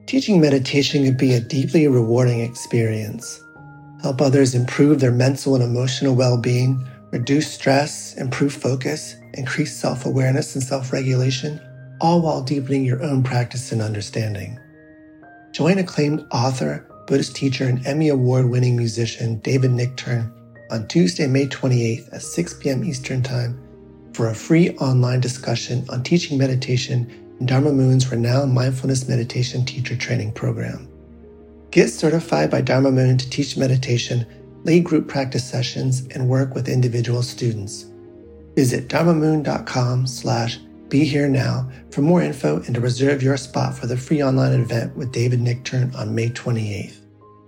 Teaching meditation can be a deeply rewarding experience. Help others improve their mental and emotional well-being, reduce stress, improve focus, increase self-awareness and self-regulation, all while deepening your own practice and understanding. Join acclaimed author, Buddhist teacher, and Emmy Award-winning musician David Nichtern on Tuesday, May 28th at 6 p.m. Eastern Time for a free online discussion on teaching meditation in Dharma Moon's renowned mindfulness meditation teacher training program. Get certified by Dharma Moon to teach meditation, lead group practice sessions, and work with individual students. Visit dharmamoon.com/BeHereNow for more info and to reserve your spot for the free online event with David Nichtern on May 28th.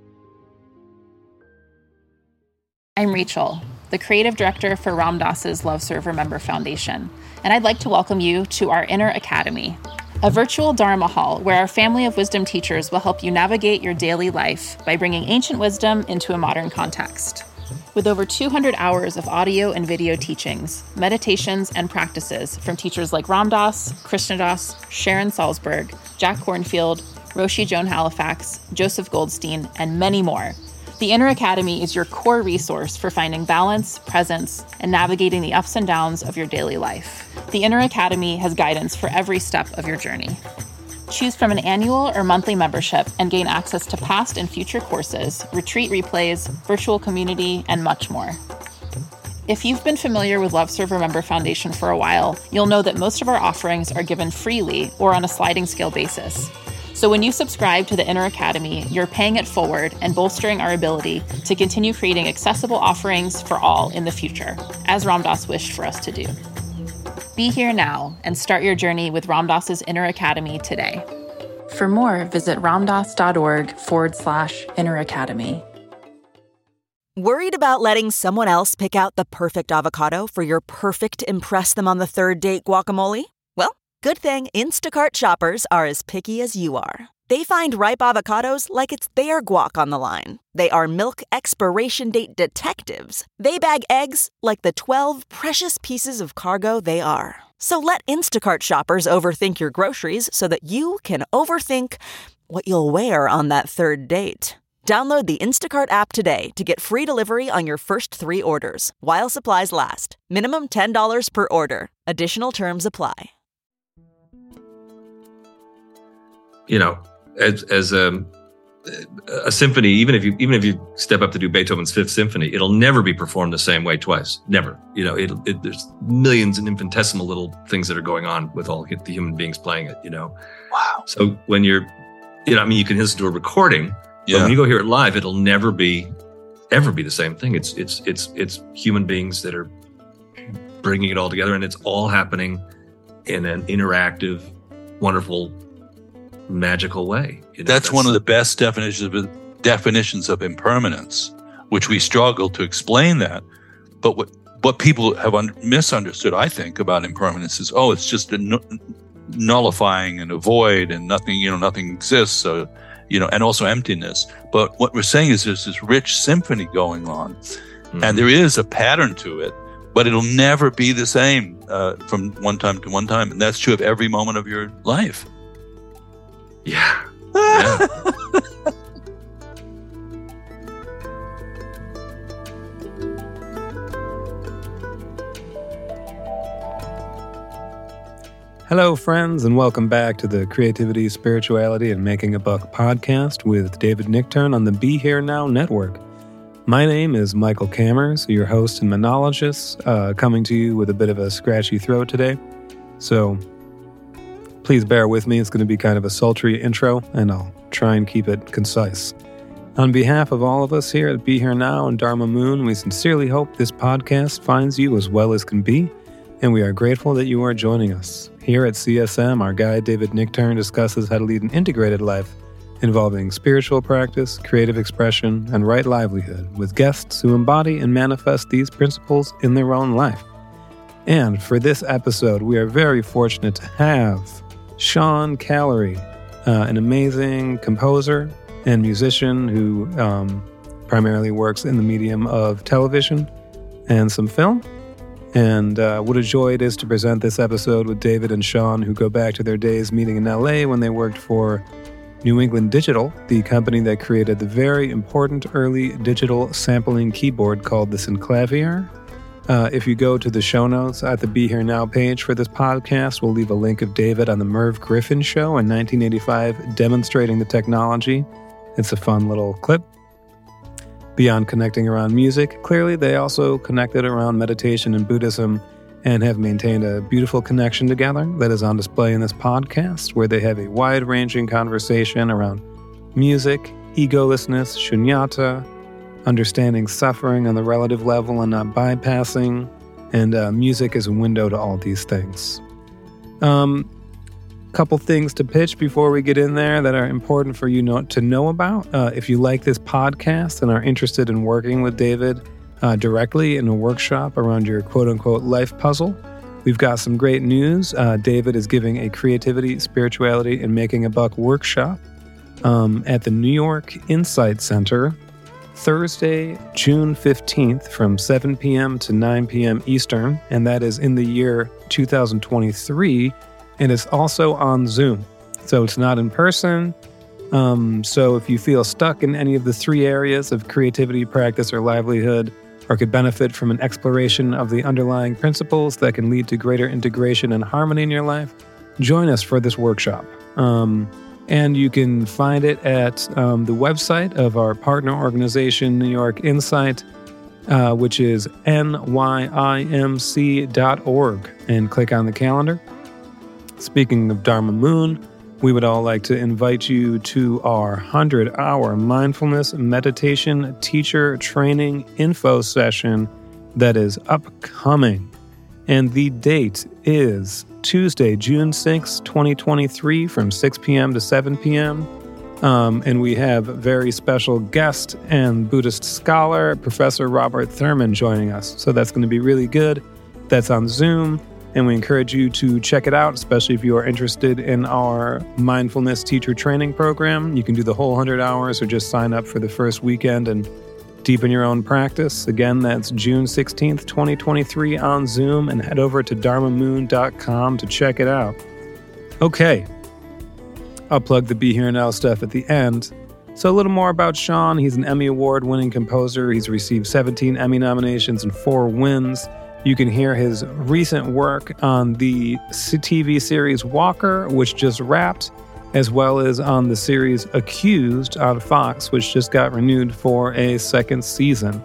I'm Rachel, the creative director for Ram Dass's Love Serve Remember Foundation, and I'd like to welcome you to our Inner Academy, a virtual Dharma hall where our family of wisdom teachers will help you navigate your daily life by bringing ancient wisdom into a modern context. With over 200 hours of audio and video teachings, meditations, and practices from teachers like Ram Dass, Krishna Das, Sharon Salzberg, Jack Kornfield, Roshi Joan Halifax, Joseph Goldstein, and many more, the Inner Academy is your core resource for finding balance, presence, and navigating the ups and downs of your daily life. The Inner Academy has guidance for every step of your journey. Choose from an annual or monthly membership and gain access to past and future courses, retreat replays, virtual community, and much more. If you've been familiar with Love Serve Remember Foundation for a while, you'll know that most of our offerings are given freely or on a sliding scale basis. So when you subscribe to the Inner Academy, you're paying it forward and bolstering our ability to continue creating accessible offerings for all in the future, as Ram Dass wished for us to do. Be here now and start your journey with Ram Dass's Inner Academy today. For more, visit ramdass.org/Inner Academy. Worried about letting someone else pick out the perfect avocado for your perfect impress them on the third date guacamole? Well, good thing Instacart shoppers are as picky as you are. They find ripe avocados like it's their guac on the line. They are milk expiration date detectives. They bag eggs like the 12 precious pieces of cargo they are. So let Instacart shoppers overthink your groceries so that you can overthink what you'll wear on that third date. Download the Instacart app today to get free delivery on your first 3 orders, while supplies last. Minimum $10 per order. Additional terms apply. You know, as a symphony, even if you step up to do Beethoven's Fifth Symphony, it'll never be performed the same way twice. Never. You know, there's millions and infinitesimal little things that are going on with all the human beings playing it. You know. Wow. So when you can listen to a recording, but when you go hear it live, it'll never ever be the same thing. It's human beings that are bringing it all together, and it's all happening in an interactive, wonderful, magical way. You know, that's one of the best definitions of impermanence, which we struggle to explain that. But what people have misunderstood, I think, about impermanence is, it's just nullifying and a void and nothing, nothing exists. So, and also emptiness. But what we're saying is there's this rich symphony going on, and there is a pattern to it, but it'll never be the same from one time to one time. And that's true of every moment of your life. Yeah. Hello, friends, and welcome back to the Creativity, Spirituality, and Making a Buck podcast with David Nichtern on the Be Here Now network. My name is Michael Cammers, your host and monologist, coming to you with a bit of a scratchy throat today. So please bear with me. It's going to be kind of a sultry intro, and I'll try and keep it concise. On behalf of all of us here at Be Here Now and Dharma Moon, we sincerely hope this podcast finds you as well as can be, and we are grateful that you are joining us. Here at CSM, our guide David Nichtern discusses how to lead an integrated life involving spiritual practice, creative expression, and right livelihood with guests who embody and manifest these principles in their own life. And for this episode, we are very fortunate to have Sean Callery, an amazing composer and musician who primarily works in the medium of television and some film. And what a joy it is to present this episode with David and Sean, who go back to their days meeting in LA when they worked for New England Digital, the company that created the very important early digital sampling keyboard called the Synclavier. If you go to the show notes at the Be Here Now page for this podcast, we'll leave a link of David on the Merv Griffin show in 1985 demonstrating the technology. It's a fun little clip. Beyond connecting around music, clearly they also connected around meditation and Buddhism and have maintained a beautiful connection together that is on display in this podcast, where they have a wide-ranging conversation around music, egolessness, shunyata, understanding suffering on the relative level and not bypassing, and music is a window to all these things. Couple things to pitch before we get in there that are important for you to know about. If you like this podcast and are interested in working with David directly in a workshop around your quote-unquote life puzzle, we've got some great news. David is giving a Creativity, Spirituality, and Making a Buck workshop at the New York Insight Center, Thursday, June 15th from 7 p.m. to 9 p.m. Eastern, and that is in the year 2023, and it's also on Zoom. So it's not in person. So if you feel stuck in any of the three areas of creativity, practice, or livelihood, or could benefit from an exploration of the underlying principles that can lead to greater integration and harmony in your life, join us for this workshop. And you can find it at the website of our partner organization, New York Insight, which is nyimc.org, and click on the calendar. Speaking of Dharma Moon, we would all like to invite you to our 100-hour mindfulness meditation teacher training info session that is upcoming. And the date is Tuesday, June 6, 2023, from 6 p.m. to 7 p.m. And we have very special guest and Buddhist scholar, Professor Robert Thurman, joining us. So that's going to be really good. That's on Zoom, and we encourage you to check it out, especially if you are interested in our mindfulness teacher training program. You can do the whole 100 hours or just sign up for the first weekend and deepen your own practice. Again, that's June 16th, 2023 on Zoom, and head over to dharmamoon.com to check it out. Okay, I'll plug the Be Here Now stuff at the end. So a little more about Sean. He's an Emmy Award-winning composer. He's received 17 Emmy nominations and 4 wins. You can hear his recent work on the TV series Walker, which just wrapped, as well as on the series Accused on Fox, which just got renewed for a second season.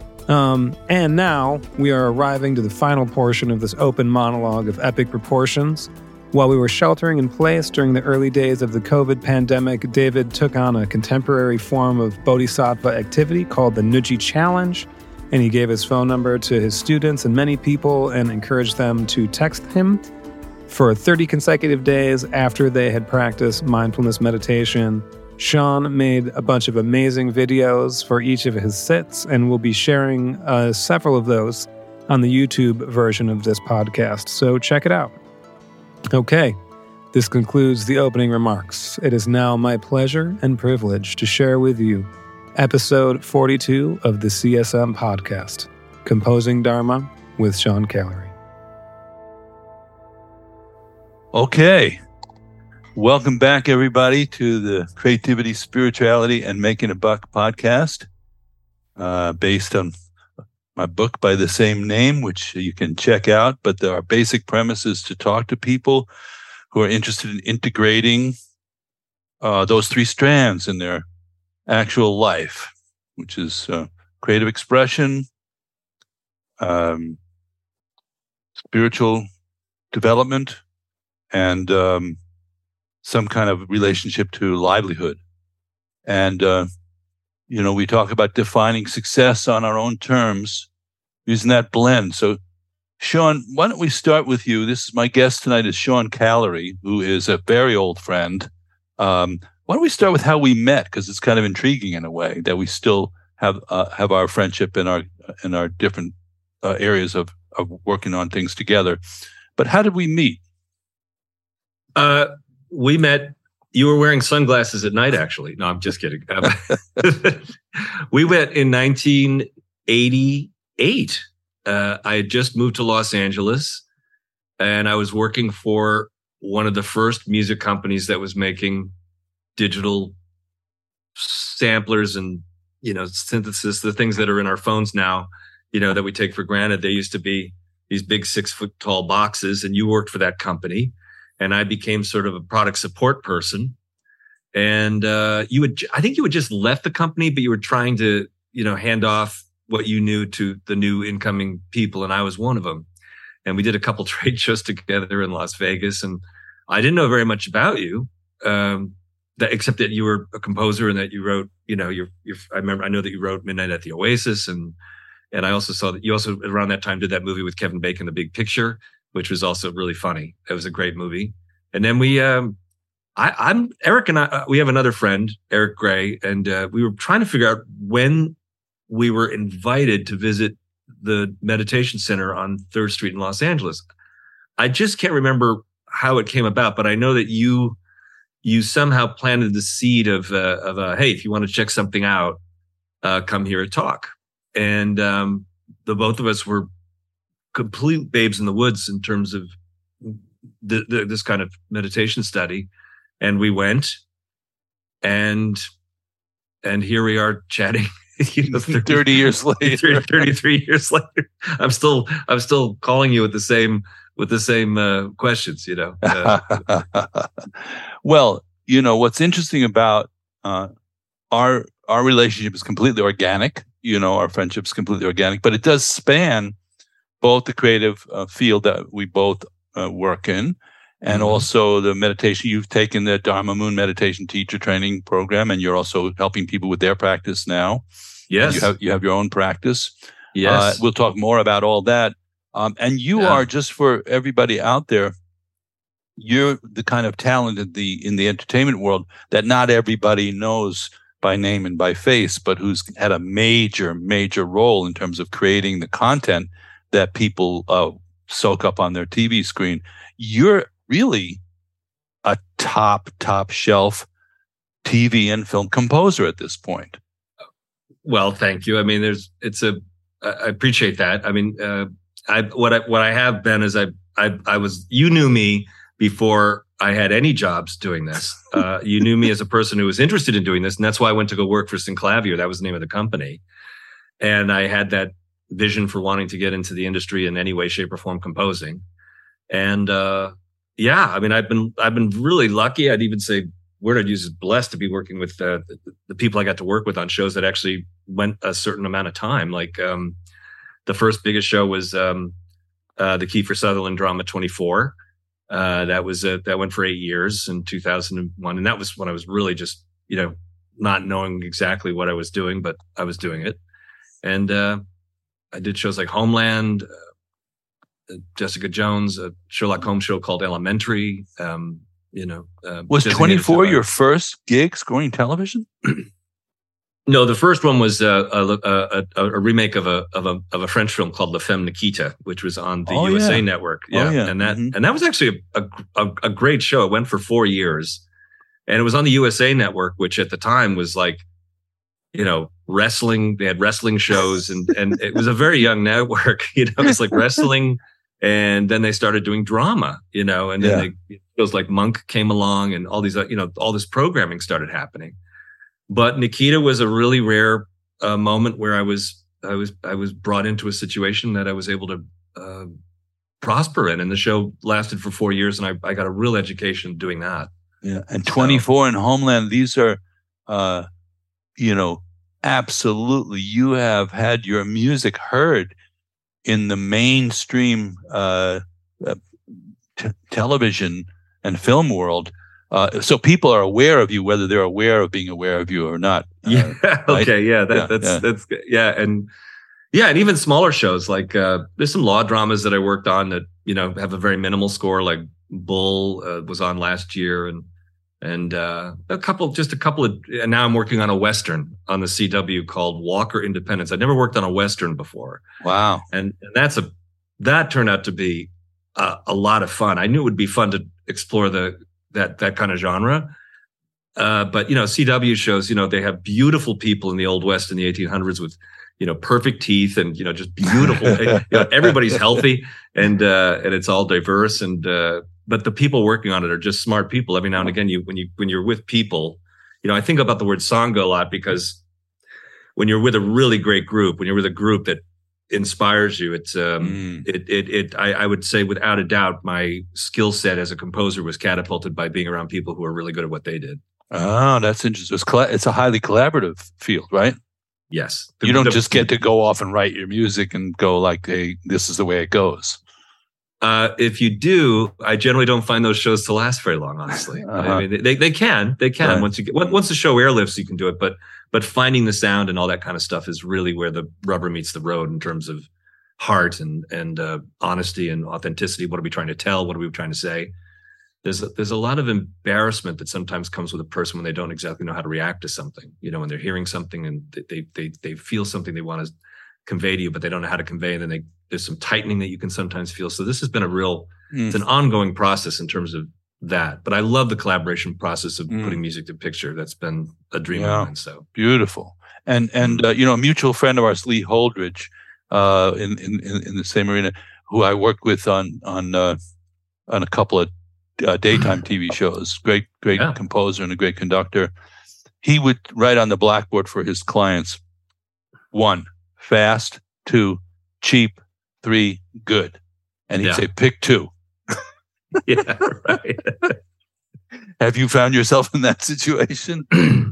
And now we are arriving to the final portion of this open monologue of epic proportions. While we were sheltering in place during the early days of the COVID pandemic, David took on a contemporary form of bodhisattva activity called the Nuji Challenge, and he gave his phone number to his students and many people and encouraged them to text him for 30 consecutive days after they had practiced mindfulness meditation. Sean made a bunch of amazing videos for each of his sits, and we'll be sharing several of those on the YouTube version of this podcast, so check it out. Okay, this concludes the opening remarks. It is now my pleasure and privilege to share with you episode 42 of the CSM podcast, Composing Dharma with Sean Callery. Okay. Welcome back, everybody, to the Creativity, Spirituality, and Making a Buck podcast, based on my book by the same name, which you can check out. But our basic premise is to talk to people who are interested in integrating those 3 strands in their actual life, which is creative expression, spiritual development, and some kind of relationship to livelihood. And, we talk about defining success on our own terms using that blend. So, Sean, why don't we start with you? This is my guest tonight is Sean Callery, who is a very old friend. Why don't we start with how we met? Because it's kind of intriguing in a way that we still have our friendship in our different areas of working on things together. But how did we meet? We met, you were wearing sunglasses at night, actually. No, I'm just kidding. We met in 1988. I had just moved to Los Angeles, and I was working for one of the first music companies that was making digital samplers and, synthesis, the things that are in our phones now, that we take for granted. They used to be these big 6-foot tall boxes, and you worked for that company, and I became sort of a product support person. And I think you had just left the company, but you were trying to, hand off what you knew to the new incoming people, and I was one of them. And we did a couple trade shows together in Las Vegas, and I didn't know very much about you, except that you were a composer and that you wrote, I know that you wrote Midnight at the Oasis, and I also saw that you also around that time did that movie with Kevin Bacon, The Big Picture, which was also really funny. It was a great movie. And then we, Eric and I, we have another friend, Eric Gray, and we were trying to figure out when we were invited to visit the meditation center on 3rd Street in Los Angeles. I just can't remember how it came about, but I know that you somehow planted the seed of hey, if you want to check something out, come here and talk. And the both of us were complete babes in the woods in terms of this kind of meditation study. And we went, and here we are chatting. 30 years later, 33 years later, I'm still calling you with the same questions. Well, what's interesting about our relationship is completely organic. Our friendship's completely organic, but it does span both the creative field that we both work in, and also the meditation. You've taken the Dharma Moon meditation teacher training program, and you're also helping people with their practice now. Yes. You have your own practice. Yes. We'll talk more about all that. And you are, just for everybody out there, you're the kind of talent in the entertainment world that not everybody knows by name and by face, but who's had a major, major role in terms of creating the content that people soak up on their TV screen. You're really a top shelf TV and film composer at this point. Well, thank you. I mean, I appreciate that. I mean, what I have been is I was, you knew me before I had any jobs doing this. You knew me as a person who was interested in doing this, and that's why I went to go work for Synclavier. That was the name of the company, and I had that vision for wanting to get into the industry in any way, shape, or form, composing. And I mean, I've been really lucky. I'd even say word I'd use is blessed to be working with the people I got to work with on shows that actually went a certain amount of time. Like the first biggest show was the Kiefer Sutherland drama 24. That went for 8 years in 2001, and that was when I was really just not knowing exactly what I was doing, but I was doing it. And I did shows like Homeland, Jessica Jones, a Sherlock Holmes show called Elementary. Was 24 your first gig scoring television? No, the first one was a remake of a French film called La Femme Nikita, which was on the USA Network. Yeah, and that was actually a great show. It went for 4 years, and it was on the USA Network, which at the time was like, wrestling. They had wrestling shows, and it was a very young network. It's like wrestling, and then they started doing drama. And then shows like Monk came along, and all these all this programming started happening. But Nikita was a really rare moment where I was brought into a situation that I was able to prosper in, and the show lasted for 4 years, and I got a real education doing that. Yeah, and 24 and Homeland, these are, absolutely. You have had your music heard in the mainstream television and film world. So people are aware of you, whether they're aware of being aware of you or not. Yeah. Okay. Yeah. That's yeah. And even smaller shows like there's some law dramas that I worked on that have a very minimal score. Like Bull was on last year, and a couple. And now I'm working on a Western on the CW called Walker Independence. I'd never worked on a Western before. Wow. And that turned out to be a lot of fun. I knew it would be fun to explore that kind of genre. But CW shows, they have beautiful people in the Old West in the 1800s with, perfect teeth and, just beautiful. Everybody's healthy and it's all diverse. And, but the people working on it are just smart people. Every now and again, when you're with people I think about the word Sangha a lot because when you're with a really great group, when you're with a group that inspires you, I would say without a doubt, my skill set as a composer was catapulted by being around people who are really good at what they did. Oh, that's interesting. It's a highly collaborative field, right? Yes. You don't just get to go off and write your music and go like, hey, this is the way it goes. If you do, I generally don't find those shows to last very long, honestly. I mean, they can. Right. Once the show airlifts, you can do it. But finding the sound and all that kind of stuff is really where the rubber meets the road in terms of heart and honesty and authenticity. What are we trying to tell? What are we trying to say? There's a lot of embarrassment that sometimes comes with a person when they don't exactly know how to react to something. When they're hearing something and they feel something they want to convey to you, but they don't know how to convey. And then there's some tightening that you can sometimes feel. So this has been it's an ongoing process in terms of that. But I love the collaboration process of putting music to picture. That's been a dream of mine. So beautiful. And a mutual friend of ours, Lee Holdridge, in the same arena, who I worked with on a couple of daytime TV shows. Great composer and a great conductor. He would write on the blackboard for his clients: 1, fast; 2, cheap; 3, good. And he'd say, pick 2. Yeah, right. Have you found yourself in that situation?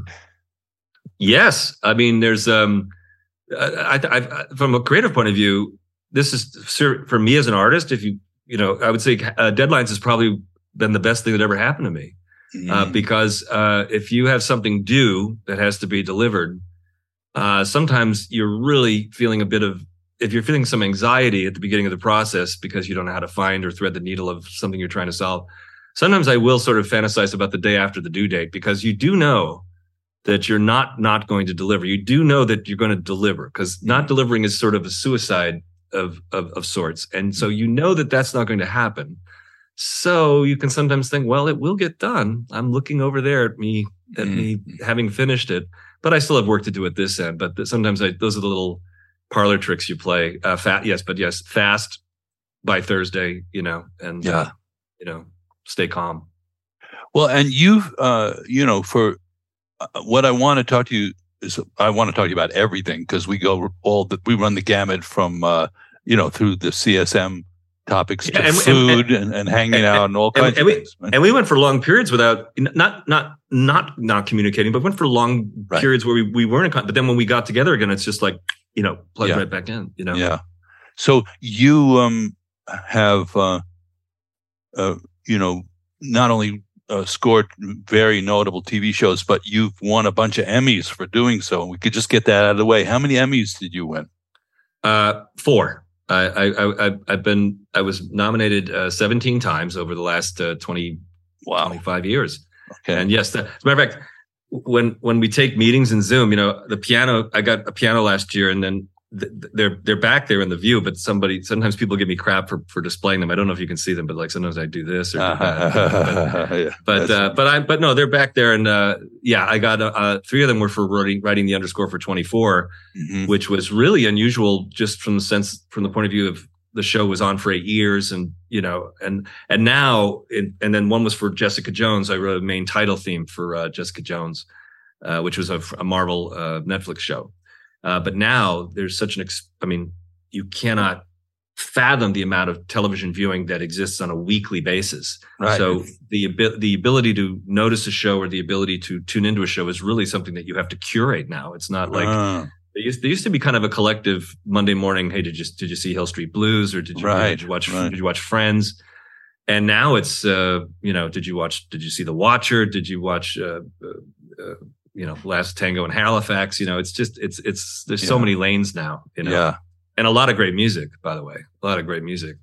Yes. I mean, there's I from a creative point of view, this is for me as an artist. If I would say deadlines has probably been the best thing that ever happened to me, because if you have something due that has to be delivered, sometimes you're really feeling if you're feeling some anxiety at the beginning of the process because you don't know how to find or thread the needle of something you're trying to solve. Sometimes I will sort of fantasize about the day after the due date, because you do know that you're not going to deliver. You do know that you're going to deliver, because not delivering is sort of a suicide of sorts. And so you know that that's not going to happen. So you can sometimes think, well, it will get done. I'm looking over there at me having finished it, but I still have work to do at this end. But sometimes those are the little parlor tricks you play. Fast by Thursday, and stay calm. Well, and you've, for what I want to talk to you is, I want to talk to you about everything, because we run the gamut from, through the CSM topics to food and hanging out and all kinds of things. And we went for long periods without not communicating, but went for long periods where we weren't in contact. But then when we got together again, it's just like, plug right back in, Yeah. So you have, not only scored very notable TV shows, but you've won a bunch of Emmys for doing so. And we could just get that out of the way. How many Emmys did you win? 4. I was nominated 17 times over the last 25 years. Okay. And yes, as a matter of fact, when we take meetings in Zoom, the piano, I got a piano last year, and then they're back there in the view, but sometimes people give me crap for displaying them. I don't know if you can see them, but like sometimes I do this or do that. But no, they're back there. And I got 3 of them were for writing the underscore for 24, which was really unusual, just from the point of view of the show was on for 8 years, and now and then one was for Jessica Jones. I wrote a main title theme for Jessica Jones, which was a Marvel Netflix show. But now there's such you cannot fathom the amount of television viewing that exists on a weekly basis. Right. So the ability to notice a show or the ability to tune into a show is really something that you have to curate now. It's not like there used to be kind of a collective Monday morning. Hey, did you see Hill Street Blues, or did you watch Friends? And now it's did you see The Watcher? Did you watch Last Tango in Halifax? There's so many lanes now, Yeah. And a lot of great music, by the way, a lot of great music.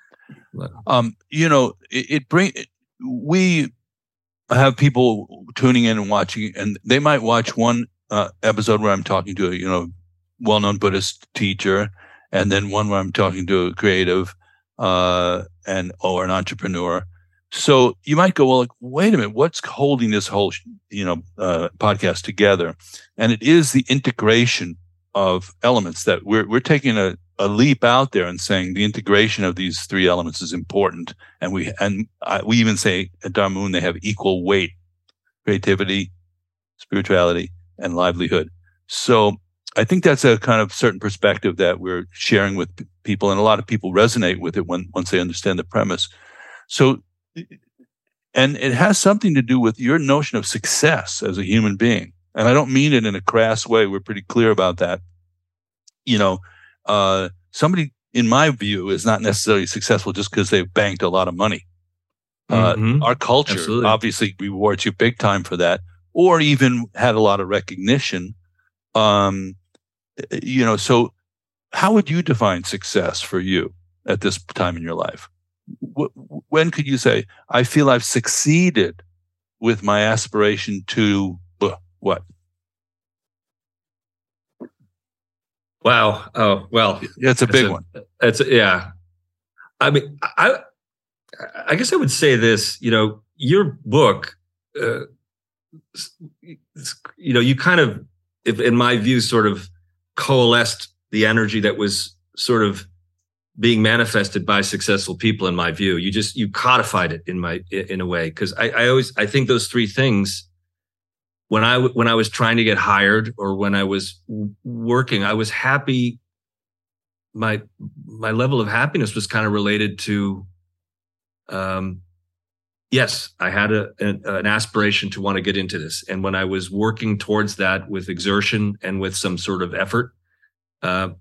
We have people tuning in and watching, and they might watch one episode where I'm talking to a, well-known Buddhist teacher, and then one where I'm talking to a creative, or an entrepreneur. So you might go, well, wait a minute, what's holding this whole, podcast together? And it is the integration of elements that we're taking a leap out there and saying the integration of these 3 elements is important. And we even say at Dharma Moon they have equal weight: creativity, spirituality, and livelihood. So I think that's a kind of certain perspective that we're sharing with people, and a lot of people resonate with it once they understand the premise. So, and it has something to do with your notion of success as a human being. And I don't mean it in a crass way. We're pretty clear about that. Somebody, in my view, is not necessarily successful just because they've banked a lot of money. Our culture Absolutely. obviously rewards you big time for that, or even had a lot of recognition. So how would you define success for you at this time in your life? When could you say, I feel I've succeeded with my aspiration to what? Wow. Oh, well. It's a big one. Yeah. I mean, I guess I would say this, your book, you kind of, in my view, sort of coalesced the energy that was sort of being manifested by successful people, in my view. You codified it in a way. Cause I think those three things, when I was trying to get hired or when I was working, I was happy. My level of happiness was kind of related to, yes, I had an aspiration to want to get into this. And when I was working towards that with exertion and with some sort of effort, there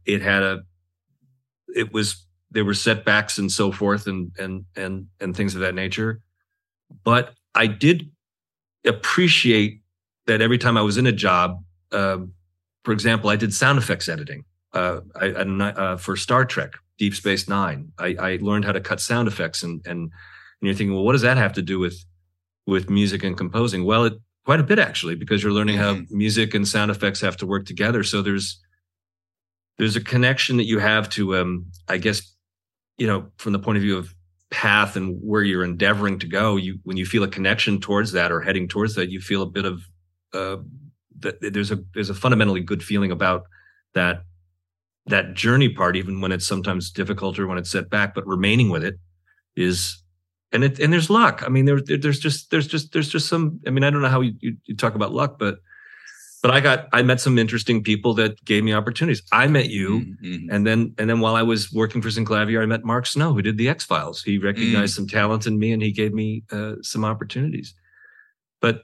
were setbacks and so forth and things of that nature. But I did appreciate that every time I was in a job, for example, I did sound effects editing for Star Trek, Deep Space Nine. I learned how to cut sound effects, and you're thinking, well, what does that have to do with music and composing? Well, quite a bit actually, because you're learning how music and sound effects have to work together. So there's a connection that you have to, I guess, from the point of view of path and where you're endeavoring to go. When you feel a connection towards that or heading towards that, you feel a bit of there's a fundamentally good feeling about that journey part, even when it's sometimes difficult or when it's set back, but remaining with it is, and there's luck. I mean, there's just some, I mean, I don't know how you talk about luck, but I met some interesting people that gave me opportunities. I met you, and then while I was working for Synclavier, I met Mark Snow, who did the X-Files. He recognized some talent in me, and he gave me some opportunities. But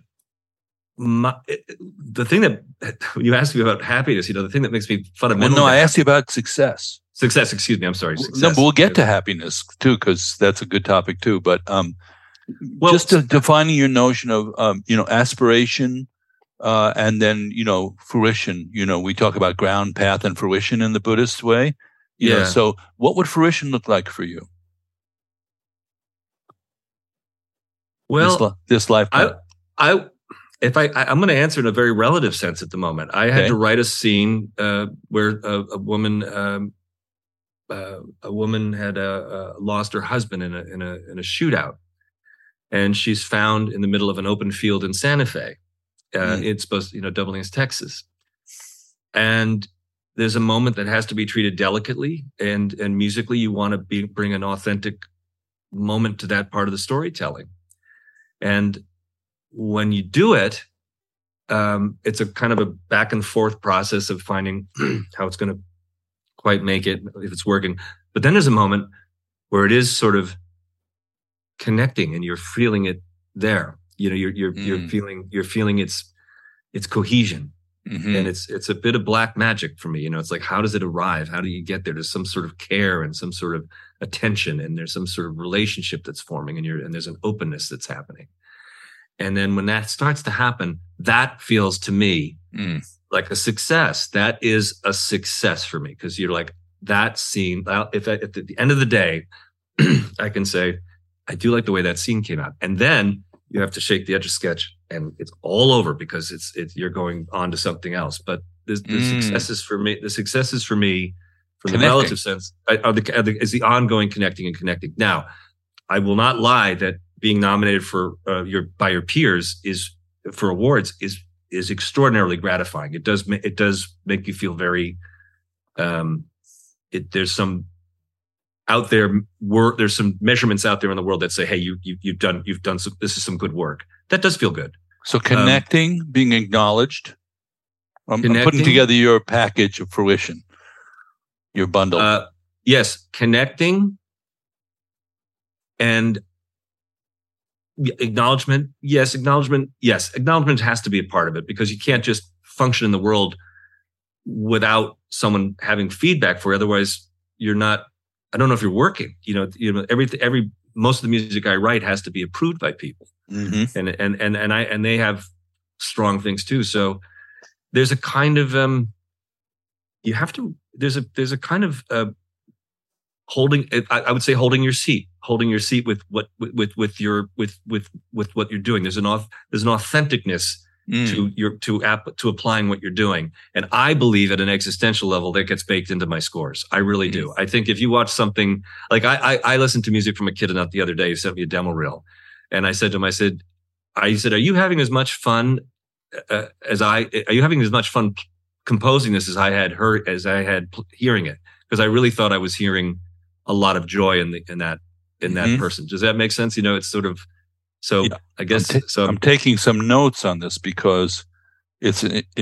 the thing that you asked me about happiness, the thing that makes me fundamentally. Well, no, I asked you about success. Success, excuse me. I'm sorry. Success. No, but we'll get to happiness too, because that's a good topic too. But just defining your notion of aspiration, and then fruition. We talk about ground, path, and fruition in the Buddhist way. So what would fruition look like for you? Well, this lifetime. I'm going to answer in a very relative sense at the moment. I had to write a scene where a woman had lost her husband in a shootout, and she's found in the middle of an open field in Santa Fe. It's supposed to, Doubling, Texas, and there's a moment that has to be treated delicately, and musically, you want to bring an authentic moment to that part of the storytelling, and when you do it, it's a kind of a back and forth process of finding how it's going to quite make it, if it's working. But then there's a moment where it is sort of connecting, and you're feeling it there. You're feeling its cohesion, and it's a bit of black magic for me. It's like, how does it arrive? How do you get there? There's some sort of care and some sort of attention, and there's some sort of relationship that's forming, and there's an openness that's happening. And then when that starts to happen, that feels to me like a success. That is a success for me, because you're like, that scene. If at the end of the day, I can say, I do like the way that scene came out. And then you have to shake the Etch-a-Sketch, and it's all over, because you're going on to something else. But the successes for me, from the relative sense, is the ongoing connecting and connecting. Now, I will not lie that being nominated by your peers for awards is extraordinarily gratifying. It does make you feel very. There's some out there work. There's some measurements out there in the world that say, "Hey, you've done some. This is some good work." That does feel good. So connecting, being acknowledged. I'm putting together your package of fruition, your bundle. Yes, connecting and acknowledgement. Yes, acknowledgement. Yes, acknowledgement has to be a part of it, because you can't just function in the world without someone having feedback for you. Otherwise, you're not. I don't know if you're working. Most of the music I write has to be approved by people, and they have strong things too. So there's a kind of you have to. There's a kind of holding. I would say holding your seat with what with what you're doing. There's an authenticness to applying what you're doing. And I believe at an existential level that gets baked into my scores. I really do. I think if you watch something like I listened to music from a kid the other day who sent me a demo reel, and I said to him, I said, are you having as much fun composing this as I had hearing it? Because I really thought I was hearing a lot of joy in that person. Does that make sense? It's sort of. So yeah, I guess I'm taking some notes on this, because it's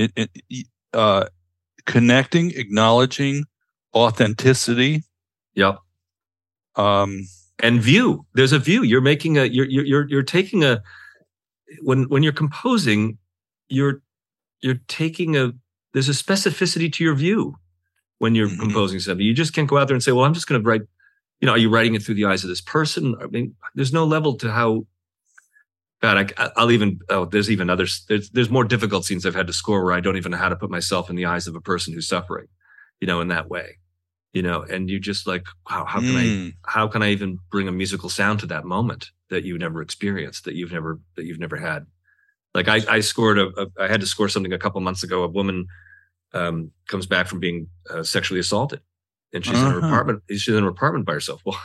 connecting, acknowledging, authenticity. Yep. And view. There's a view. You're making you're taking a when you're composing, you're taking there's a specificity to your view when you're composing something. You just can't go out there and say, well, I'm just going to write. Are you writing it through the eyes of this person? I mean, there's no level to how. God, there's even others. There's more difficult scenes I've had to score where I don't even know how to put myself in the eyes of a person who's suffering, in that way, and you just like, wow, how can I even bring a musical sound to that moment that you never experienced, that you've never had? Like I scored I had to score something a couple months ago. A woman comes back from being sexually assaulted, and she's in her apartment. She's in her apartment by herself. Well,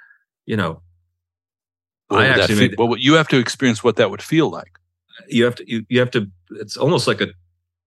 you have to experience what that would feel like. You have to. It's almost like a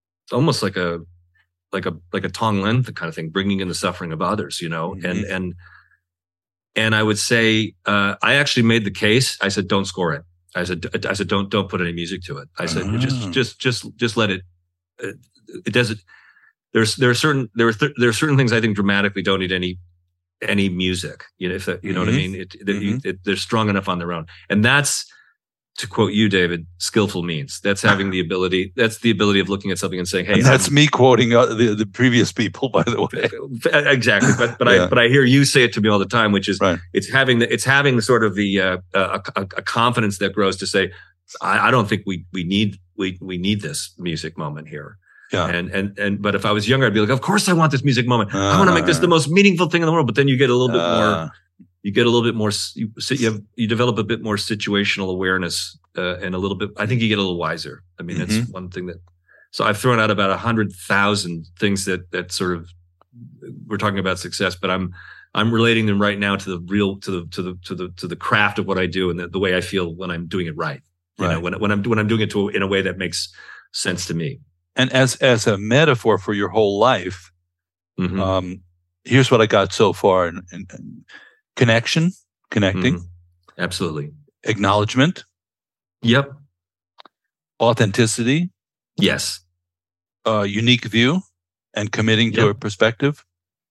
Tong Len kind of thing, bringing in the suffering of others. And I would say I actually made the case. I said, don't score it. I said, don't put any music to it. I said, just let it. It doesn't. There are certain things I think dramatically don't need any music, if that, you know what I mean? They're strong enough on their own. And that's, to quote you, David, skillful means. That's having the ability. That's the ability of looking at something and saying, "Hey." And that's me quoting the previous people, by the way. Exactly, but I hear you say it to me all the time, which is it's having sort of the a confidence that grows to say, I don't think we need this music moment here. Yeah. But if I was younger, I'd be like, of course I want this music moment. I want to make this the most meaningful thing in the world. But then you get a little bit more. You develop a bit more situational awareness, and a little bit. I think you get a little wiser. I mean, that's one thing that. So I've thrown out about 100,000 things that sort of we're talking about success, but I'm relating them right now to the craft of what I do and the way I feel when I'm doing it right. When I'm doing it in a way that makes sense to me. And as a metaphor for your whole life, here's what I got so far: in connecting, absolutely, acknowledgement, yep, authenticity, yes, unique view, and committing to a perspective,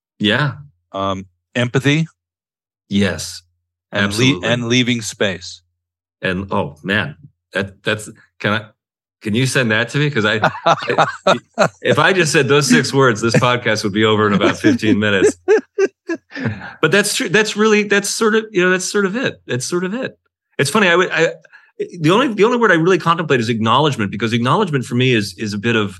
empathy, yes, and leaving space. And oh man, that's Can you send that to me? Because if I just said those 6 words, this podcast would be over in about 15 minutes. But that's true. That's sort of it. That's sort of it. It's funny. The only word I really contemplate is acknowledgement, because acknowledgement for me is a bit of,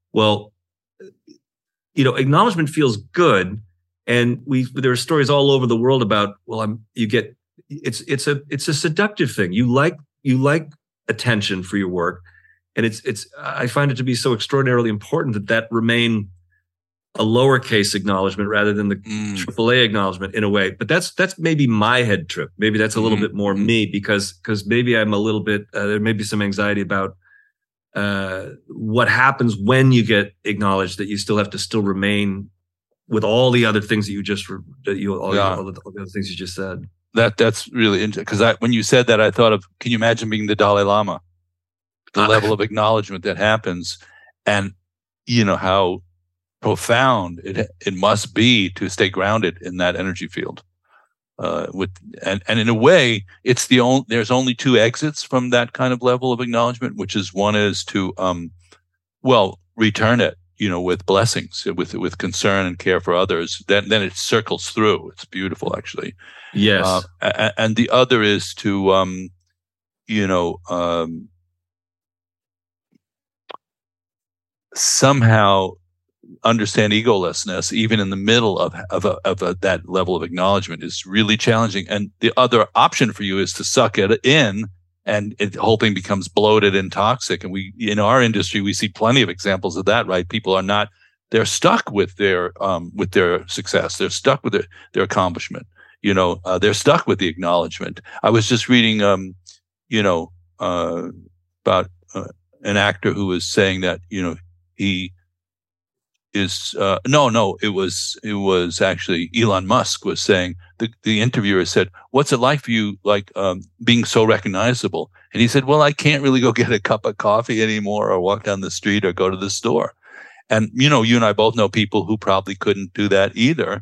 acknowledgement feels good, and there are stories all over the world about it's a seductive thing. You like attention for your work. And I find it to be so extraordinarily important that remain a lowercase acknowledgement rather than the AAA acknowledgement in a way. But that's maybe my head trip. Maybe that's a little bit more me because maybe I'm a little bit, there may be some anxiety about what happens when you get acknowledged, that you still have to remain with all the other things that all the other things you just said. That's really interesting, because when you said that, I thought of, can you imagine being the Dalai Lama? the level of acknowledgement that happens, and how profound it must be to stay grounded in that energy field. And in a way, there's only two exits from that kind of level of acknowledgement, which is one is to return it, with blessings, with concern and care for others. Then it circles through. It's beautiful, actually. Yes. And the other is to somehow understand egolessness, even in the middle of that level of acknowledgement, is really challenging. And the other option for you is to suck it in, and the whole thing becomes bloated and toxic. And in our industry, we see plenty of examples of that, right? People they're stuck with their success. They're stuck with their accomplishment. They're stuck with the acknowledgement. I was just reading, about an actor who was saying that, he is it was actually Elon Musk was saying, the interviewer said, "What's it like for you, being so recognizable?" And he said, "Well, I can't really go get a cup of coffee anymore, or walk down the street, or go to the store." And you and I both know people who probably couldn't do that either.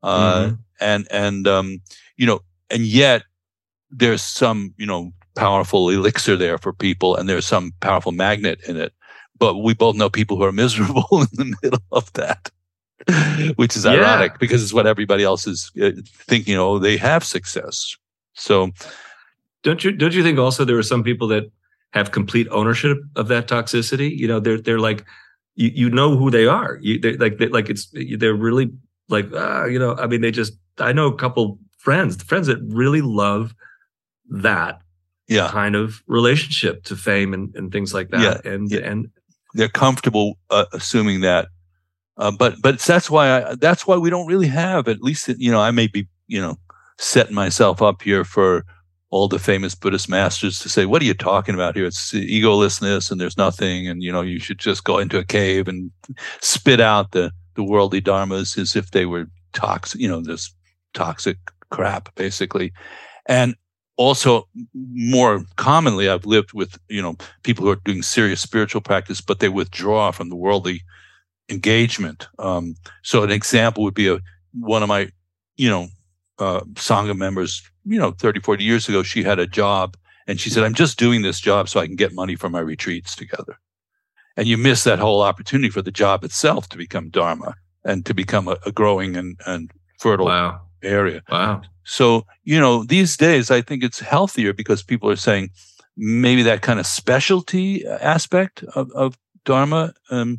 And yet there's some powerful elixir there for people, and there's some powerful magnet in it. But we both know people who are miserable in the middle of that, which is ironic, because it's what everybody else is thinking. They have success. So, don't you think also there are some people that have complete ownership of that toxicity? They're like, who they are. They're really like, I mean, I know a couple friends that really love that kind of relationship to fame and things like that. And they're comfortable assuming that, but that's why we don't really have, at least I may be setting myself up here for all the famous Buddhist masters to say, "What are you talking about here? It's egolessness, and there's nothing, and you should just go into a cave and spit out the worldly dharmas as if they were toxic, this toxic crap, basically." And also, more commonly, I've lived with, people who are doing serious spiritual practice, but they withdraw from the worldly engagement. So an example would be one of my, Sangha members, 30, 40 years ago. She had a job, and she said, "I'm just doing this job so I can get money for my retreats together." And you miss that whole opportunity for the job itself to become Dharma and to become a growing and fertile area. Wow. So, these days, I think it's healthier because people are saying maybe that kind of specialty aspect of Dharma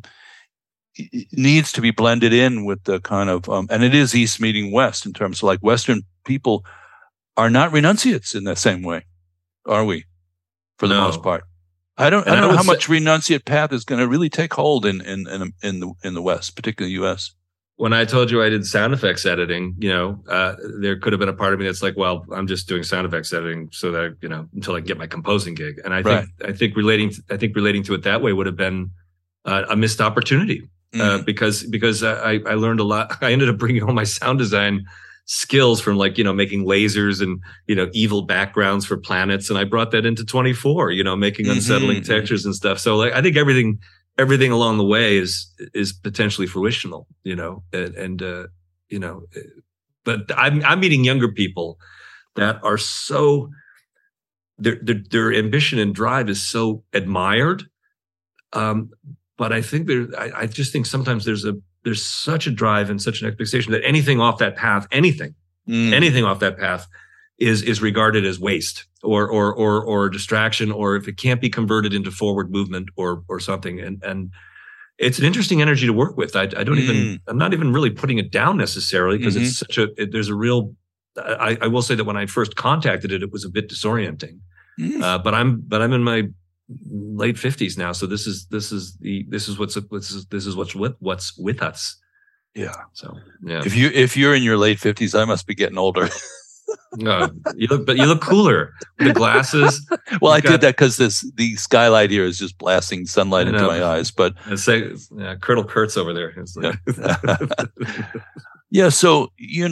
needs to be blended in with the kind of, and it is East meeting West in terms of Western people are not renunciates in the same way, are we? For the most part. I don't know how much renunciate path is going to really take hold in the West, particularly the U.S. When I told you I did sound effects editing, there could have been a part of me that's like, well, I'm just doing sound effects editing so that, until I get my composing gig. And I think relating to it that way would have been a missed opportunity, because I learned a lot. I ended up bringing all my sound design skills from making lasers and, evil backgrounds for planets. And I brought that into 24, making unsettling textures and stuff. So I think everything along the way is potentially fruitional, but I'm meeting younger people that are so, their ambition and drive is so admired. But I think I just think sometimes there's such a drive and such an expectation that anything off that path, anything off that path is regarded as waste or distraction, or if it can't be converted into forward movement or something. And it's an interesting energy to work with. I'm not even really putting it down necessarily, because it's there's a real, I will say that when I first contacted it, it was a bit disorienting. But I'm in my late 50s now. So this is what's with us. Yeah. So yeah. If you're in your late 50s, I must be getting older. No, you look cooler with the glasses. Well, I did that because the skylight here is just blasting sunlight into my eyes. But Colonel Kurtz over there. Yeah. So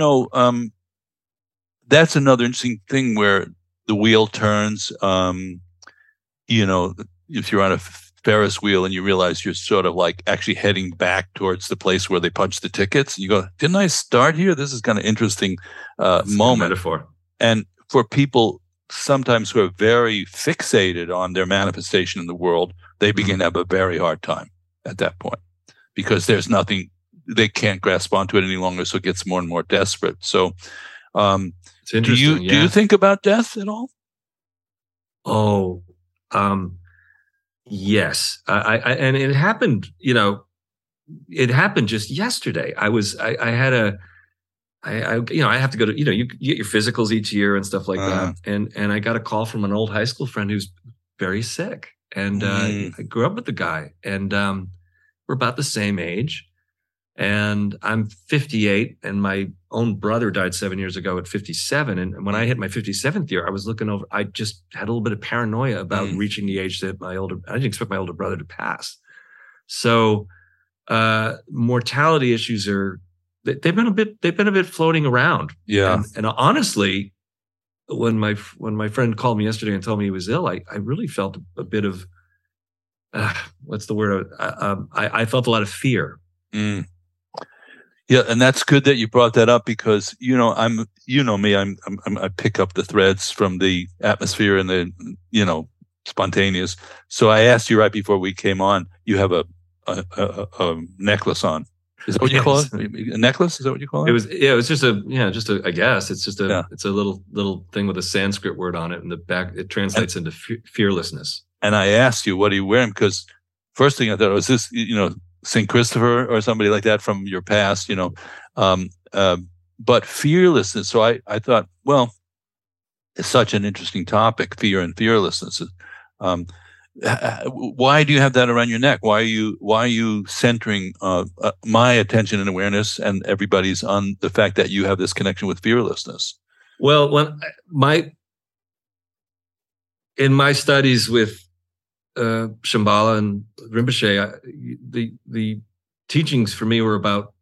that's another interesting thing where the wheel turns. if you're on a Ferris wheel and you realize you're sort of like actually heading back towards the place where they punch the tickets, and you go, "Didn't I start here? This is kind of interesting moment." Metaphor. And for people sometimes who are very fixated on their manifestation in the world, they begin to have a very hard time at that point because there's nothing, they can't grasp onto it any longer. So it gets more and more desperate. So, it's interesting. Do you think about death at all? Oh, yes. And it happened, it happened just yesterday. I have to go to, you get your physicals each year and stuff like that. And I got a call from an old high school friend who's very sick. And I grew up with the guy, and we're about the same age. And I'm 58, and my own brother died 7 years ago at 57. And when I hit my 57th year, I was looking over, I just had a little bit of paranoia about reaching the age that I didn't expect my older brother to pass. So, mortality issues they've been a bit floating around. Yeah. And honestly, when my friend called me yesterday and told me he was ill, I really felt a bit of, what's the word? I felt a lot of fear. Mm. Yeah, and that's good that you brought that up because I pick up the threads from the atmosphere and the spontaneous. So I asked you right before we came on. You have a necklace on. Is that what you call it? A necklace? Is that what you call it? It was just I guess it's just it's a little thing with a Sanskrit word on it in the back. It translates into fearlessness. And I asked you, what are you wearing? Because first thing I thought was this, St. Christopher or somebody like that from your past, but fearlessness. So I thought, well, it's such an interesting topic, fear and fearlessness. Why do you have that around your neck? Why are you centering my attention and awareness and everybody's on the fact that you have this connection with fearlessness? Well, in my studies with Shambhala and Rinpoche, the teachings for me were about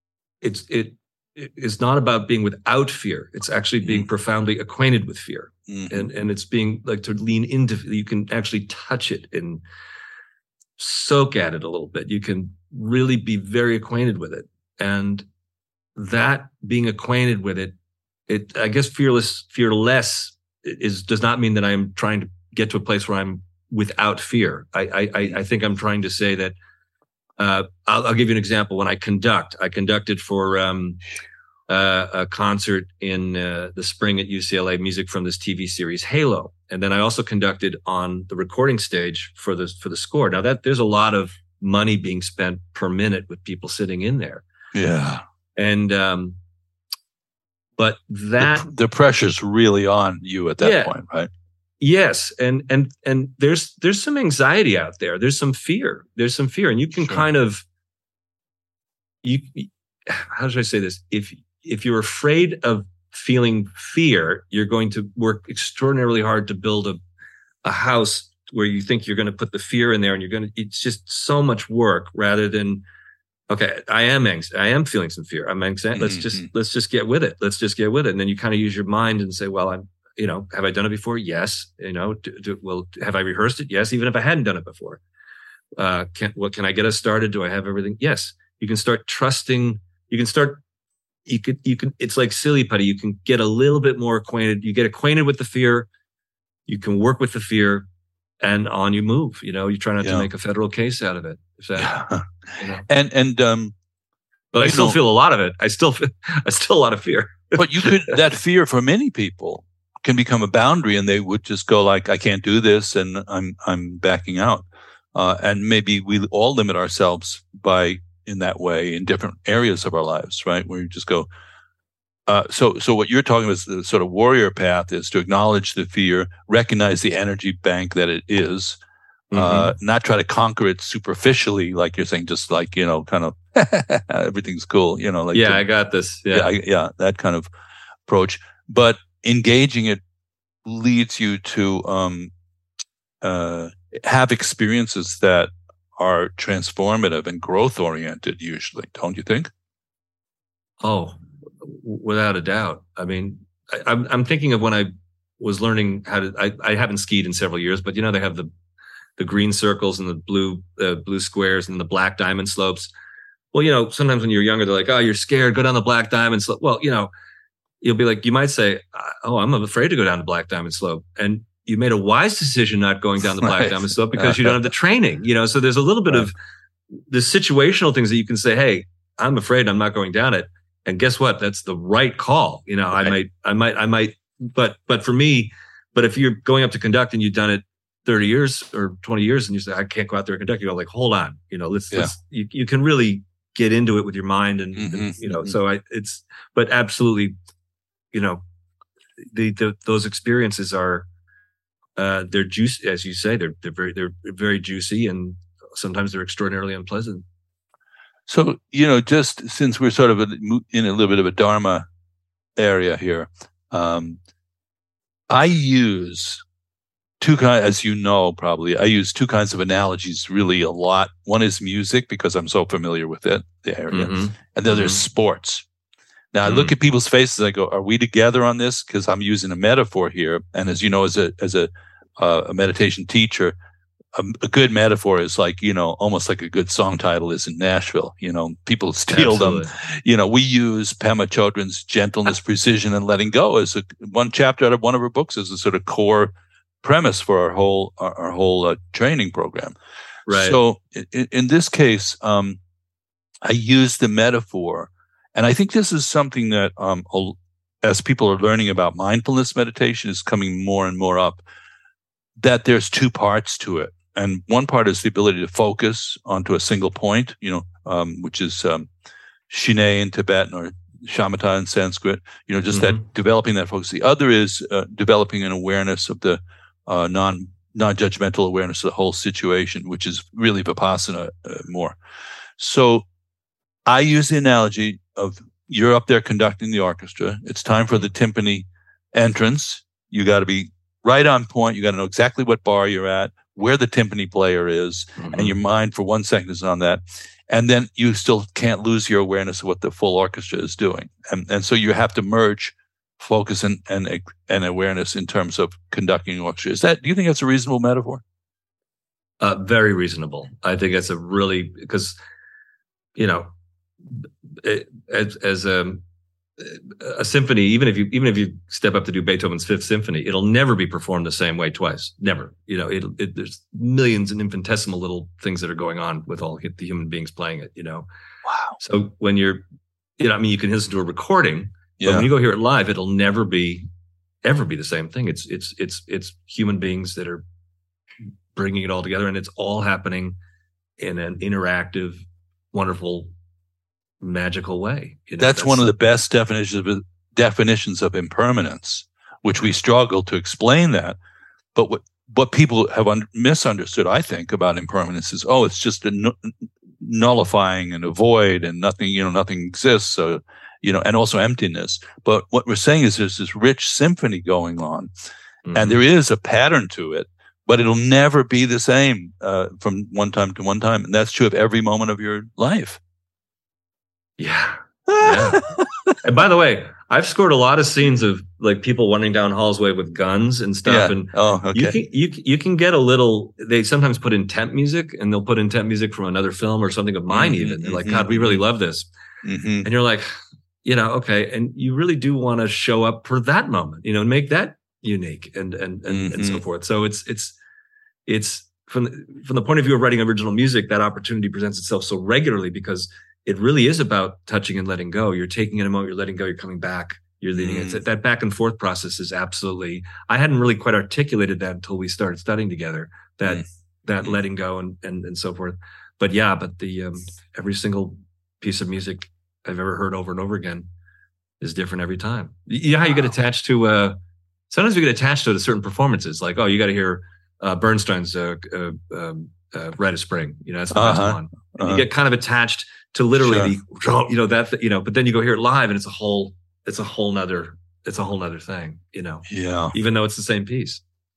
it's not about being without fear. It's actually being profoundly acquainted with fear. Mm-hmm. And it's being like to lean into, you can actually touch it and soak at it a little bit. You can really be very acquainted with it. And that being acquainted with it, I guess fearless does not mean that I'm trying to get to a place where I'm without fear. I think I'm trying to say that, I'll give you an example. When I conducted for a concert in the spring at UCLA, music from this TV series Halo, and then I also conducted on the recording stage for the score. Now that there's a lot of money being spent per minute with people sitting in there. Yeah, and but that the pressure's really on you at that point, right? Yes, and there's some anxiety out there. There's some fear, and you can kind of how should I say this? If you're afraid of feeling fear, you're going to work extraordinarily hard to build a house where you think you're going to put the fear in there, and it's just so much work rather than, okay, I am feeling some fear. I'm anxious. Let's just get with it. And then you kind of use your mind and say, well, have I done it before? Yes. Well, have I rehearsed it? Yes. Even if I hadn't done it before, can I get us started? Do I have everything? Yes. You can start trusting. You can, it's like silly putty. You can get a little bit more acquainted. You get acquainted with the fear. You can work with the fear, and on you move. You try not to make a federal case out of it. But I still feel a lot of it. I still a lot of fear. But that fear for many people can become a boundary, and they would just go like, I can't do this, and I'm backing out. And maybe we all limit ourselves in that way in different areas of our lives, right? Where you just go. So what you're talking about is the sort of warrior path is to acknowledge the fear, recognize the energy bank that it is, not try to conquer it superficially, like you're saying, just like, kind of everything's cool, I got this. Yeah, that kind of approach. But engaging it leads you to have experiences that are transformative and growth oriented, usually, don't you think? Oh, without a doubt. I mean, I'm thinking of when I was learning how to. I haven't skied in several years, but they have the green circles and the blue squares and the black diamond slopes. Well, sometimes when you're younger, they're like, oh, you're scared, go down the black diamond slope. Well, you'll be like, you might say, oh, I'm afraid to go down the black diamond slope. And you made a wise decision not going down the black diamond slope because you don't have the training, so there's a little bit of the situational things that you can say, hey, I'm afraid, I'm not going down it. And guess what? That's the right call. Right. I might, but for me, but if you're going up to conduct and you've done it 30 years or 20 years and you say, I can't go out there and conduct, you go like, hold on, let's you can really get into it with your mind and so but absolutely, those experiences are, they're juicy, as you say, they're very juicy, and sometimes they're extraordinarily unpleasant. So, just since we're sort of in a little bit of a Dharma area here, I use two kinds, as you know, probably, I use two kinds of analogies really a lot. One is music, because I'm so familiar with it, the area. Mm-hmm. And then there's sports. Now, I look at people's faces, I go, are we together on this? Because I'm using a metaphor here. And as you know, as a meditation teacher, a good metaphor is like, almost like a good song title is in Nashville. People steal them. We use Pema Chodron's Gentleness, Precision, and Letting Go as one chapter out of one of her books as a sort of core premise for our whole training program. Right. So in this case, I use the metaphor, and I think this is something that, as people are learning about mindfulness meditation, is coming more and more up, that there's two parts to it. And one part is the ability to focus onto a single point, which is Shine in Tibetan or shamatha in Sanskrit, just that developing that focus. The other is developing an awareness of the non-judgmental awareness of the whole situation, which is really Vipassana more. So I use the analogy of you're up there conducting the orchestra. It's time for the timpani entrance. You got to be right on point. You got to know exactly what bar you're at, where the timpani player is, and your mind for 1 second is on that. And then you still can't lose your awareness of what the full orchestra is doing. And so you have to merge focus and awareness in terms of conducting an orchestra. Do you think that's a reasonable metaphor? Very reasonable. I think that's because, as a symphony, even if you step up to do Beethoven's Fifth Symphony, it'll never be performed the same way twice. Never. There's millions and infinitesimal little things that are going on with all the human beings playing it. Wow. So when you're, you can listen to a recording, but when you go hear it live, it'll never be the same thing. It's human beings that are bringing it all together, and it's all happening in an interactive, wonderful, magical way. That's one of the best definitions of impermanence, which we struggle to explain that. But what people have misunderstood, I think, about impermanence is, it's just a nullifying and a void, and nothing, nothing exists. So, and also emptiness. But what we're saying is there's this rich symphony going on, and there is a pattern to it, but it'll never be the same from one time to one time. And that's true of every moment of your life. Yeah. And by the way, I've scored a lot of scenes of like people running down hallway with guns and stuff. Yeah. And okay. you can get a little, they sometimes put in temp music, and they'll put in temp music from another film or something of mine even. They're like, God, we really love this. And you're like, okay. And you really do want to show up for that moment, and make that unique and so forth. So it's from the point of view of writing original music, that opportunity presents itself so regularly, because it really is about touching and letting go. You're taking in a moment, you're letting go, you're coming back, you're leading it. That back and forth process is absolutely, I hadn't really quite articulated that until we started studying together, that letting go and so forth. But the every single piece of music I've ever heard over and over again is different every time. How you get attached to, sometimes we get attached to certain performances, like, you got to hear Bernstein's Rite of Spring, that's the best one. And you get kind of attached to literally but then you go hear it live, and it's a whole nother thing, Yeah. Even though it's the same piece.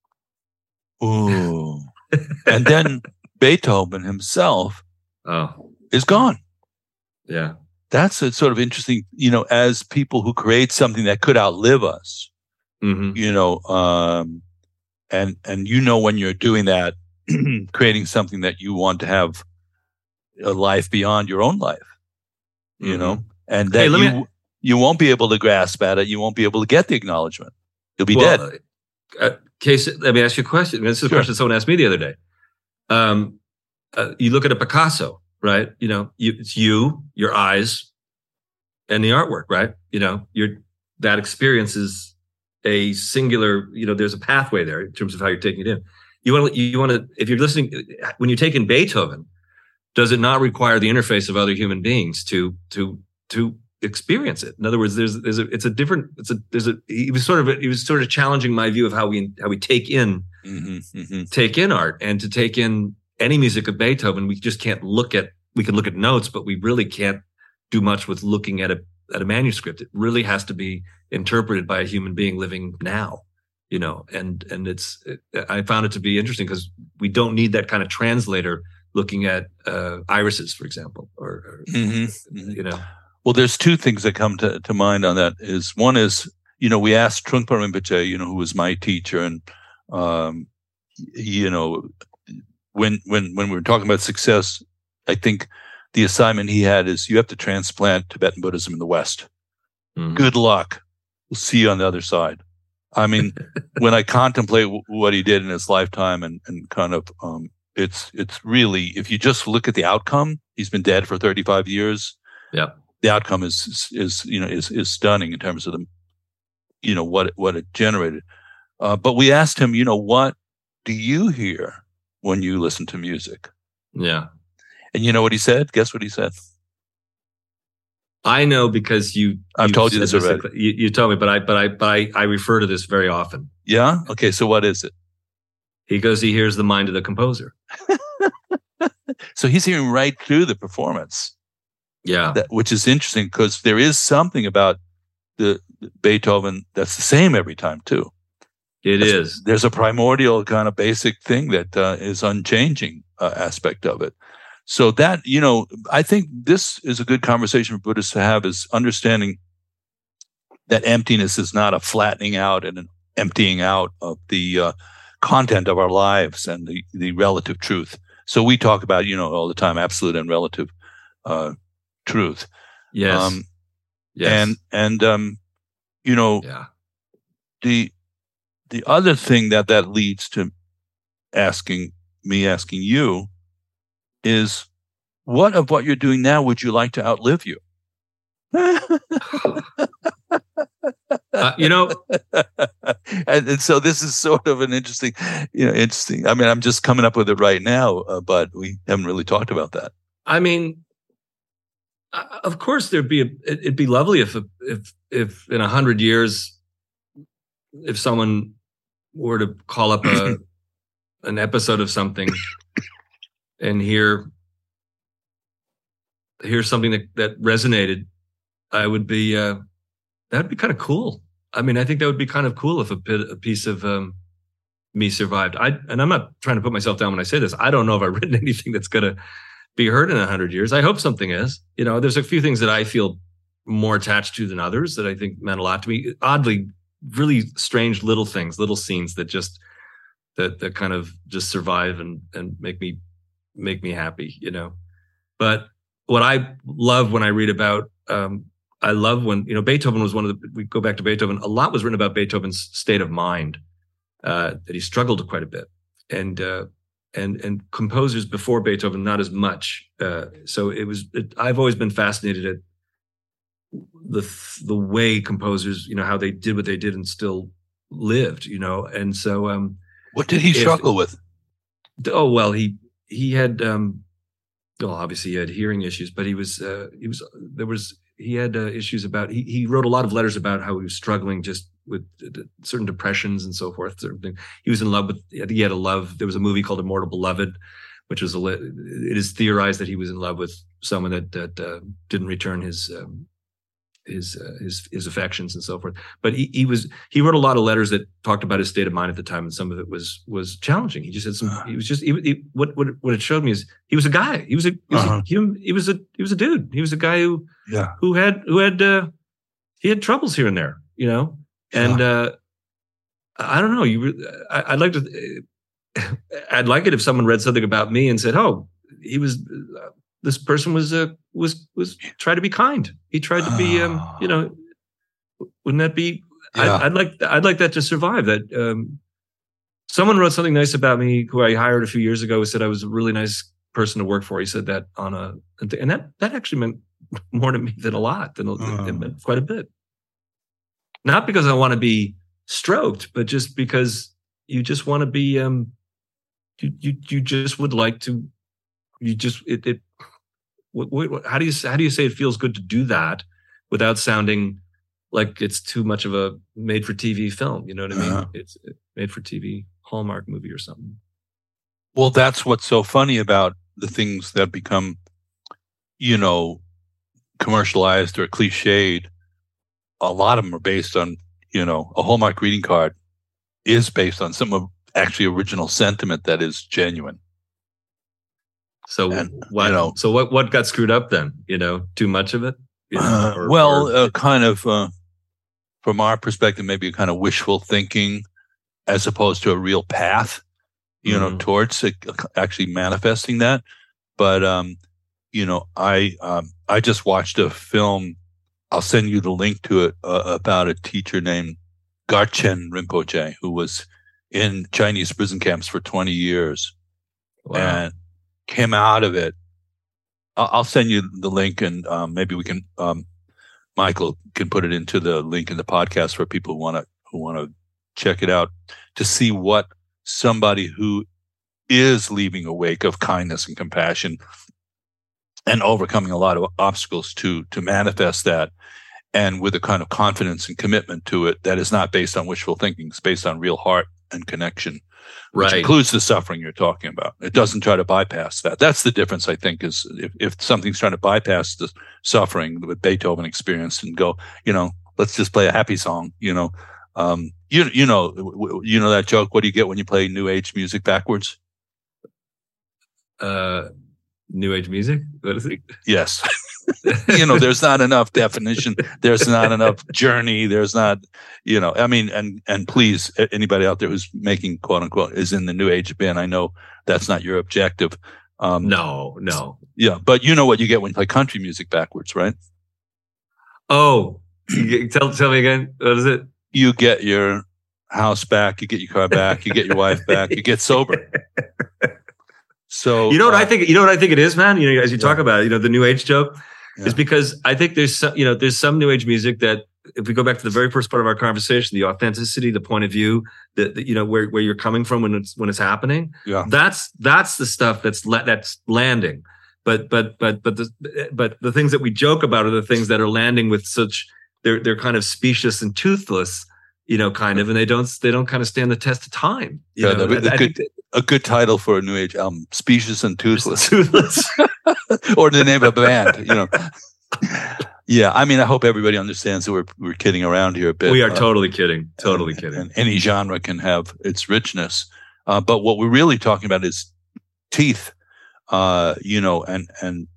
Ooh. And then Beethoven himself is gone. Yeah. That's a sort of interesting, as people who create something that could outlive us, and when you're doing that, creating something that you want to have a life beyond your own life, you know, and that you won't be able to grasp at it. You won't be able to get the acknowledgement. You'll be dead. Case, let me ask you a question. This is a question someone asked me the other day. You look at a Picasso, right? You know, it's you, your eyes, and the artwork, right? You know, that experience is a singular, you know, there's a pathway there in terms of how you're taking it in. You want to, if you're listening, when you take in Beethoven, does it not require the interface of other human beings to experience it? In other words, he was sort of challenging my view of how we take in art, and to take in any music of Beethoven, we just can't we can look at notes, but we really can't do much with looking at a manuscript. It really has to be interpreted by a human being living now, you know, and I found it to be interesting because we don't need that kind of translator looking at irises, for example, or you know. Well, there's two things that come to mind on that. One is, you know, we asked Trungpa Rinpoche, you know, who was my teacher, and you know, when we were talking about success, I think the assignment he had is you have to transplant Tibetan Buddhism in the West. Good luck. We'll see you on the other side. I mean, when I contemplate what he did in his lifetime and kind of, it's really, if you just look at the outcome, he's been dead for 35 years. Yeah. The outcome is stunning in terms of the, you know, what it generated. But we asked him, you know, what do you hear when you listen to music? Yeah. And you know what he said? Guess what he said? I know because I've told you this already. You told me, but I refer to this very often. Yeah. Okay. So what is it? He goes, he hears the mind of the composer. So he's hearing right through the performance. Yeah. Which is interesting because there is something about the Beethoven that's the same every time too. There's a primordial kind of basic thing that is unchanging aspect of it. So that, you know, I think this is a good conversation for Buddhists to have, is understanding that emptiness is not a flattening out and an emptying out of the content of our lives and the relative truth. So we talk about, you know, all the time, absolute and relative truth. Yes. Yes. And you know, the other thing that leads to asking you is, what of what you're doing now would you like to outlive you? You know, and so this is sort of an interesting. I mean, I'm just coming up with it right now, but we haven't really talked about that. I mean, of course, it'd be lovely if in 100 years, if someone were to call up an episode of something and hear something that resonated, that would be kind of cool. I mean, I think that would be kind of cool if a piece of me survived. And I'm not trying to put myself down when I say this. I don't know if I've written anything that's going to be heard in 100 years. I hope something is. You know, there's a few things that I feel more attached to than others that I think meant a lot to me. Oddly, really strange little things, little scenes that just that kind of just survive and make me happy, you know. But what I love when I read about, I love when, you know, Beethoven was we go back to Beethoven, a lot was written about Beethoven's state of mind, that he struggled quite a bit. And composers before Beethoven, not as much. So I've always been fascinated at the way composers, you know, how they did what they did and still lived, you know. And so, what did he struggle with? Oh, well, he had, well, obviously he had hearing issues, but he had issues about, he wrote a lot of letters about how he was struggling just with certain depressions and so forth. Certain things. He was in love with, he had a love. There was a movie called Immortal Beloved, which was it is theorized that he was in love with someone that didn't return his affections and so forth. But he wrote a lot of letters that talked about his state of mind at the time, and some of it was challenging. He just had some. What it showed me is he was a guy. He was a dude. He was a guy who had troubles here and there, you know. And I don't know. I'd like to. I'd like it if someone read something about me and said, "Oh, he was this person was tried to be kind. He tried to be, wouldn't that be? Yeah. I'd like that to survive. That someone wrote something nice about me, who I hired a few years ago, who said I was a really nice person to work for. He said that and that actually meant more to me than a lot. It meant quite a bit. Not because I want to be stroked, but just because you just want to be. You just would like to. You just it. How do you say it feels good to do that without sounding like it's too much of a made-for-TV film? You know what I mean? It's a made-for-TV Hallmark movie or something. Well, that's what's so funny about the things that become, commercialized or cliched. A lot of them are based on, a Hallmark greeting card is based on some of actually original sentiment that is genuine. So what got screwed up then? Too much of it? Kind of from our perspective, maybe a kind of wishful thinking as opposed to a real path, towards actually manifesting that. But, I just watched a film. I'll send you the link to it about a teacher named Garchen Rinpoche, who was in Chinese prison camps for 20 years. Wow. And came out of it. I'll send you the link, and maybe we can. Michael can put it into the link in the podcast for people who want to check it out to see what somebody who is leaving a wake of kindness and compassion and overcoming a lot of obstacles to manifest that, and with a kind of confidence and commitment to it that is not based on wishful thinking, it's based on real heart and connection. Which includes the suffering you're talking about. It doesn't try to bypass that. That's the difference, I think, is if something's trying to bypass the suffering that Beethoven experienced and go, let's just play a happy song, that joke, what do you get when you play New Age music backwards? New Age music? What is it? Yes. There's not enough definition. There's not enough journey. There's not, and please, anybody out there who's making quote unquote is in the New Age bin. I know that's not your objective. No. Yeah. But you know what you get when you play country music backwards, right? Oh, tell me again. What is it? You get your house back. You get your car back. You get your wife back. You get sober. So what I think it is, man. As you talk about it, the New Age joke is because I think there's some New Age music that, if we go back to the very first part of our conversation, the authenticity, the point of view, that where you're coming from when it's happening. Yeah, that's the stuff that's landing. But the things that we joke about are the things that are landing with such they're kind of specious and toothless. Kind of, and they don't kind of stand the test of time. A good title for a New Age album: "Specious and Toothless," or the name of a band. Yeah, I mean, I hope everybody understands that we're kidding around here a bit. We are totally kidding, totally kidding. And any genre can have its richness, but what we're really talking about is teeth. And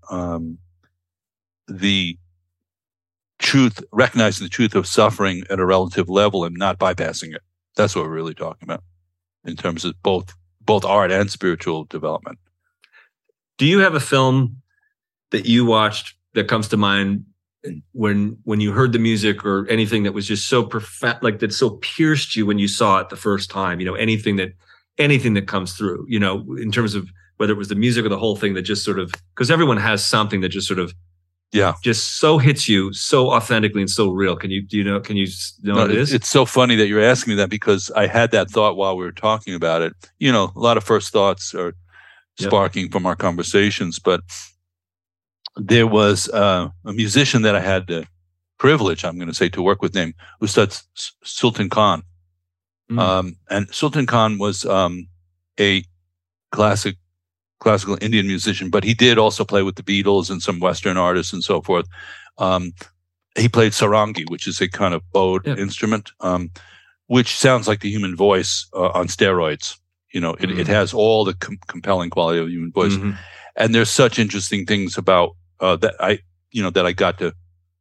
the truth, recognizing the truth of suffering at a relative level and not bypassing it. That's what we're really talking about in terms of both art and spiritual development. Do you have a film that you watched that comes to mind when you heard the music or anything that was just so profound, like that so pierced you when you saw it the first time? Anything that comes through, in terms of whether it was the music or the whole thing that just sort of, because everyone has something that just sort of just so hits you so authentically and so real. Can you know what it is? It's so funny that you're asking me that, because I had that thought while we were talking about it. A lot of first thoughts are sparking from our conversations, but there was a musician that I had the privilege, I'm going to say, to work with named Ustad Sultan Khan. And Sultan Khan was a classical Indian musician, but he did also play with the Beatles and some Western artists and so forth. He played sarangi, which is a kind of bowed instrument, which sounds like the human voice on steroids. It has all the compelling quality of the human voice. And there's such interesting things about that I got to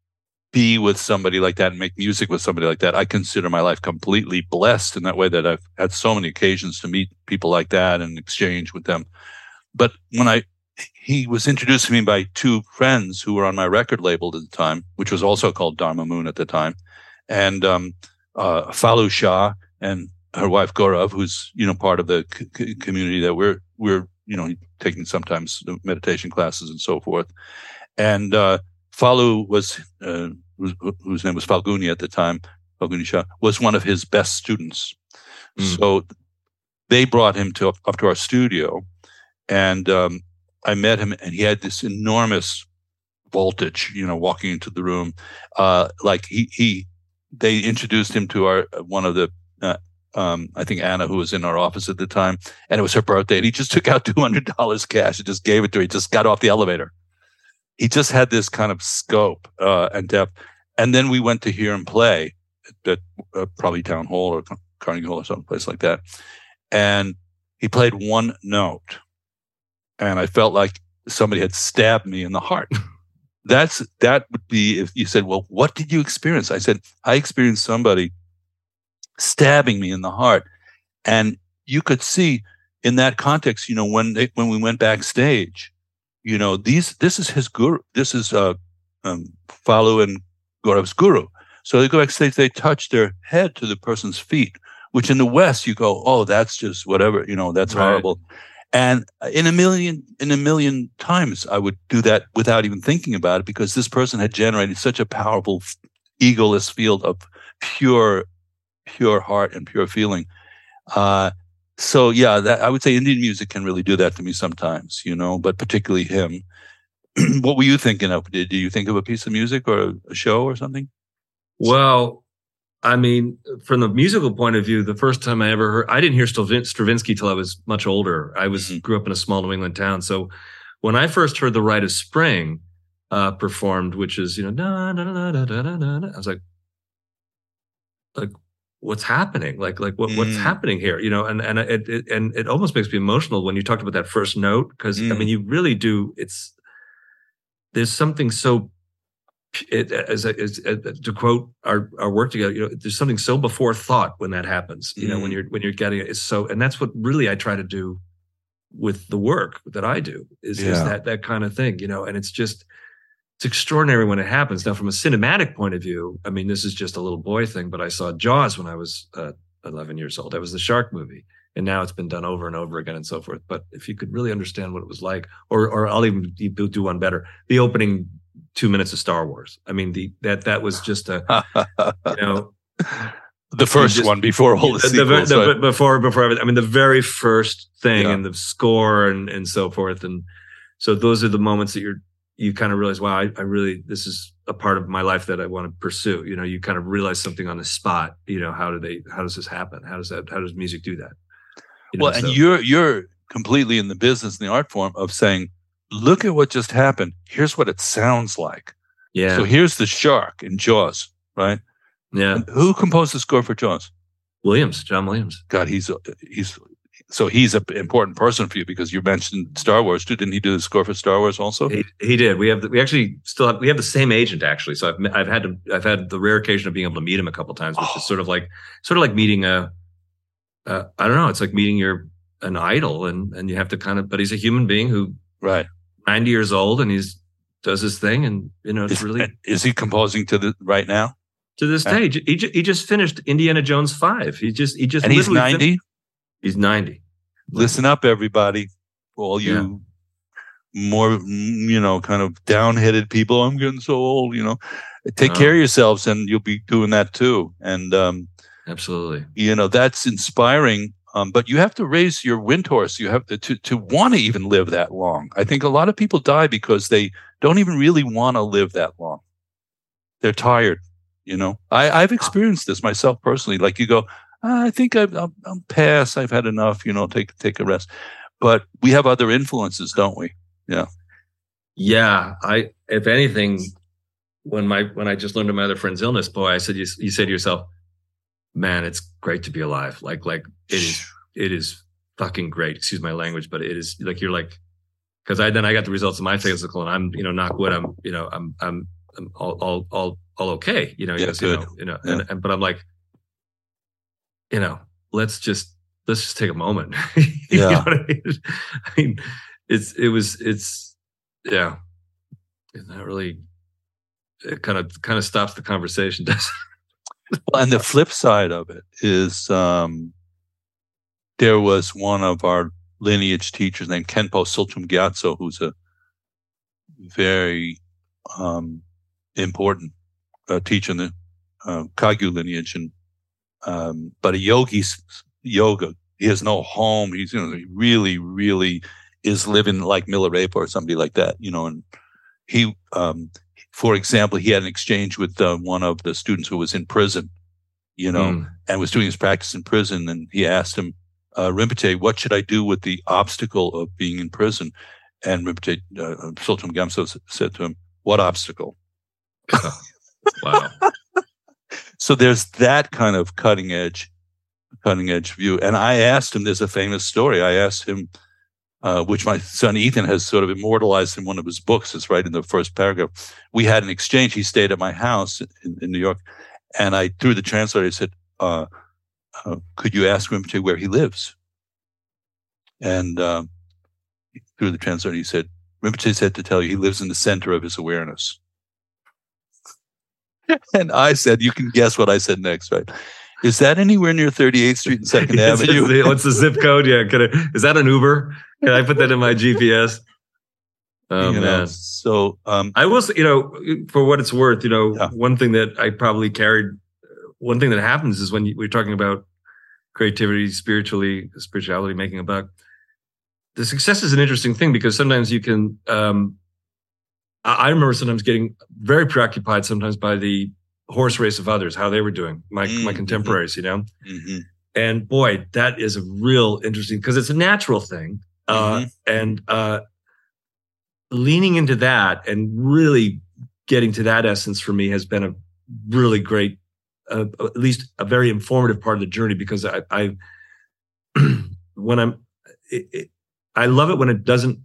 be with somebody like that and make music with somebody like that. I consider my life completely blessed in that way, that I've had so many occasions to meet people like that and exchange with them. But when he was introduced to me by two friends who were on my record label at the time, which was also called Dharma Moon at the time, and Falu Shah and her wife Gaurav, who's part of the community that we're taking sometimes meditation classes and so forth. And Falu was, whose name was Falguni at the time, Falguni Shah, was one of his best students. So they brought him up to our studio, and I met him, and he had this enormous voltage, walking into the room. They introduced him to one of the, I think Anna, who was in our office at the time, and it was her birthday, and he just took out $200 cash and just gave it to her. He just got off the elevator. He just had this kind of scope and depth. And then we went to hear him play at probably Town Hall or Carnegie Hall or someplace like that. And he played one note, and I felt like somebody had stabbed me in the heart. That would be if you said, well, what did you experience? I said, I experienced somebody stabbing me in the heart. And you could see in that context, when we went backstage, this is his guru. This is Falu and Gaurav's guru. So they go backstage, they touch their head to the person's feet, which in the West you go, oh, that's just whatever, that's right. Horrible. And in a million times, I would do that without even thinking about it, because this person had generated such a powerful, egoless field of pure heart and pure feeling. So yeah, I would say Indian music can really do that to me sometimes, but particularly him. What were you thinking of? Did you think of a piece of music or a show or something? Well, I mean, from the musical point of view, the first time I ever heard, I didn't hear Stravinsky till I was much older. I grew up in a small New England town. So when I first heard The Rite of Spring performed, which is, na, na, na, na, na, na, na, I was like, what's happening? What's happening here? And it almost makes me emotional when you talked about that first note, because I mean, you really do. There's something so, to quote our work together, there's something so before thought when that happens. When you're getting it, it's so, and that's what really I try to do with the work that I do is that kind of thing, and it's extraordinary when it happens. Now, from a cinematic point of view, I mean, this is just a little boy thing, but I saw Jaws when I was 11 years old. That was the shark movie. And now it's been done over and over again and so forth. But if you could really understand what it was like, or I'll even do one better, the opening 2 minutes of Star Wars. I mean, that was just the first one before all the sequels. Before everything. I mean, the very first thing and the score and so forth. And so those are the moments that you kind of realize, wow, I really, this is a part of my life that I want to pursue. You kind of realize something on the spot. How does this happen? How does music do that? And you're completely in the business, in the art form of saying, look at what just happened. Here's what it sounds like. Yeah. So here's the shark in Jaws, right? Yeah. And who composed the score for Jaws? John Williams. God, he's an important person for you, because you mentioned Star Wars too. Didn't he do the score for Star Wars also? He did. We have the same agent actually. So I've had the rare occasion of being able to meet him a couple of times, which is sort of like meeting I don't know. It's like meeting an idol, and you have to but he's a human being who 90 years old, and does his thing, and it's really. Is he composing right now? To this day, he just finished Indiana Jones 5. He just and he's 90. He's 90. Listen up, everybody. All you more, kind of down-headed people. I'm getting so old. Take care of yourselves, and you'll be doing that too. And absolutely, that's inspiring. But you have to raise your wind horse. You have to want to even live that long. I think a lot of people die because they don't even really want to live that long. They're tired. I've experienced this myself personally. Like you go, I think I'll pass. I've had enough. Take a rest. But we have other influences, don't we? Yeah. Yeah. If anything, when I just learned of my other friend's illness, boy, I said, you say to yourself, man, it's great to be alive. Like it is fucking great. Excuse my language, but it is like, you're like, because I got the results of my physical, and I'm, knock wood, I'm all okay. You know, he goes, good. But I'm like, let's just take a moment. Yeah. You know what I mean? It's not really, it kind of stops the conversation, doesn't it? Well, and the flip side of it is, there was one of our lineage teachers named Kenpo Tsultrim Gyatso, who's a very important teacher in the Kagyu lineage, and but a yogi's yoga. He has no home. He's he really, really is living like Milarepa or somebody like that. And he, for example, he had an exchange with one of the students who was in prison, and was doing his practice in prison, and he asked him, Rinpoche, what should I do with the obstacle of being in prison? And Rinpoche, Tsultrim Gyatso said to him, what obstacle? Wow. So there's that kind of cutting edge view. And I asked him, there's a famous story. I asked him, which my son Ethan has sort of immortalized in one of his books. It's right in the first paragraph. We had an exchange. He stayed at my house in New York. And I, through the translator, I said, could you ask Rinpoche where he lives? And through the translator, he said, Rinpoche said to tell you he lives in the center of his awareness. And I said, you can guess what I said next, right? Is that anywhere near 38th Street and 2nd Avenue? What's the zip code? Yeah. Is that an Uber? Can I put that in my GPS? Oh, man. So I will say, for what it's worth, one thing that I probably carried, one thing that happens is when we're talking about creativity, spirituality, making a buck, the success is an interesting thing because sometimes you can, I remember sometimes getting very preoccupied sometimes by the horse race of others, how they were doing, my contemporaries, Mm-hmm. And boy, that is a real interesting, because it's a natural thing. And leaning into that and really getting to that essence for me has been a really great, at least a very informative part of the journey, because I love it when it doesn't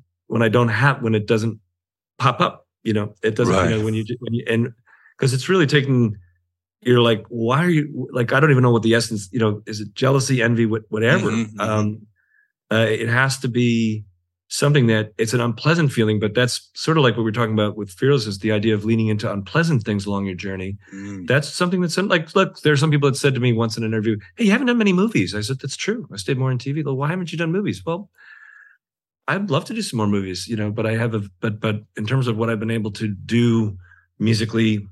pop up, it doesn't, right. when you, and because it's really taking, you're like, why are you like, I don't even know what the essence, is it jealousy, envy, whatever. It has to be something that it's an unpleasant feeling, but that's sort of like what we're talking about with fearlessness, the idea of leaning into unpleasant things along your journey. That's something that's like, look, there are some people that said to me once in an interview, hey, you haven't done many movies. I said, that's true. I stayed more on TV. Well, why haven't you done movies? Well, I'd love to do some more movies, but I have but in terms of what I've been able to do musically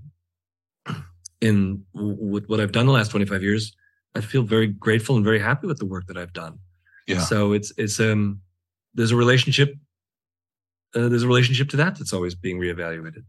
with what I've done the last 25 years, I feel very grateful and very happy with the work that I've done. Yeah. So it's there's a relationship to that's always being reevaluated,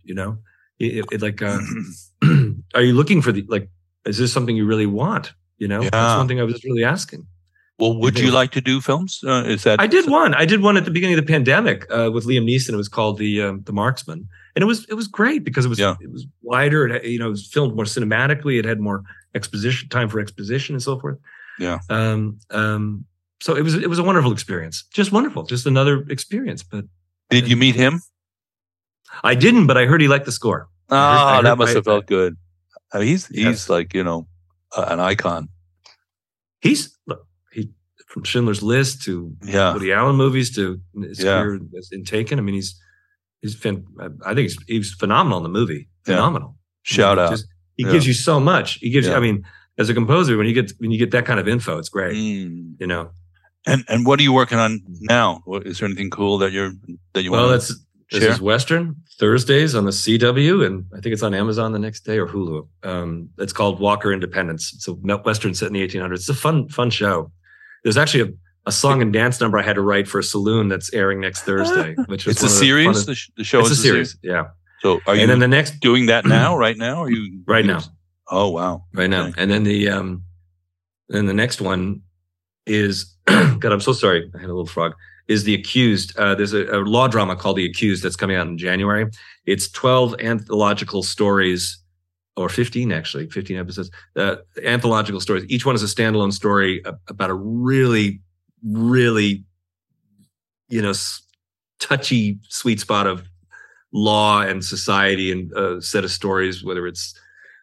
are you looking for is this something you really want? That's one thing I was really asking. Well, would you like to do films? I did one at the beginning of the pandemic with Liam Neeson. It was called The Marksman, and it was great because it was wider. It was filmed more cinematically. It had more time for exposition and so forth. Yeah. So it was a wonderful experience. Just wonderful. Just another experience. But did you meet him? I didn't, but I heard he liked the score. I heard that must have felt good. I mean, he's like an icon. He from Schindler's List to Woody Allen movies to his career in Taken. I mean, I think he's phenomenal in the movie. Phenomenal. Shout out. He gives you so much. He gives you. I mean, as a composer, when you get that kind of info, it's great. And what are you working on now? Is there anything cool that you want? Well, this is Western Thursdays on the CW, and I think it's on Amazon the next day or Hulu. It's called Walker Independence. It's a Western set in the 1800s. It's a fun show. There's actually a song and dance number I had to write for a saloon that's airing next Thursday. Which is it's a series. The show is a series. Yeah. So are you? And then the next doing that now? Right now? Are you right now? Oh wow! Right now, and then the next one is God. I'm so sorry. I had a little frog. Is The Accused? There's a law drama called The Accused that's coming out in January. It's 12 anthological stories, or 15 episodes. Anthological stories. Each one is a standalone story about a really, really, touchy, sweet spot of law and society and a set of stories, whether it's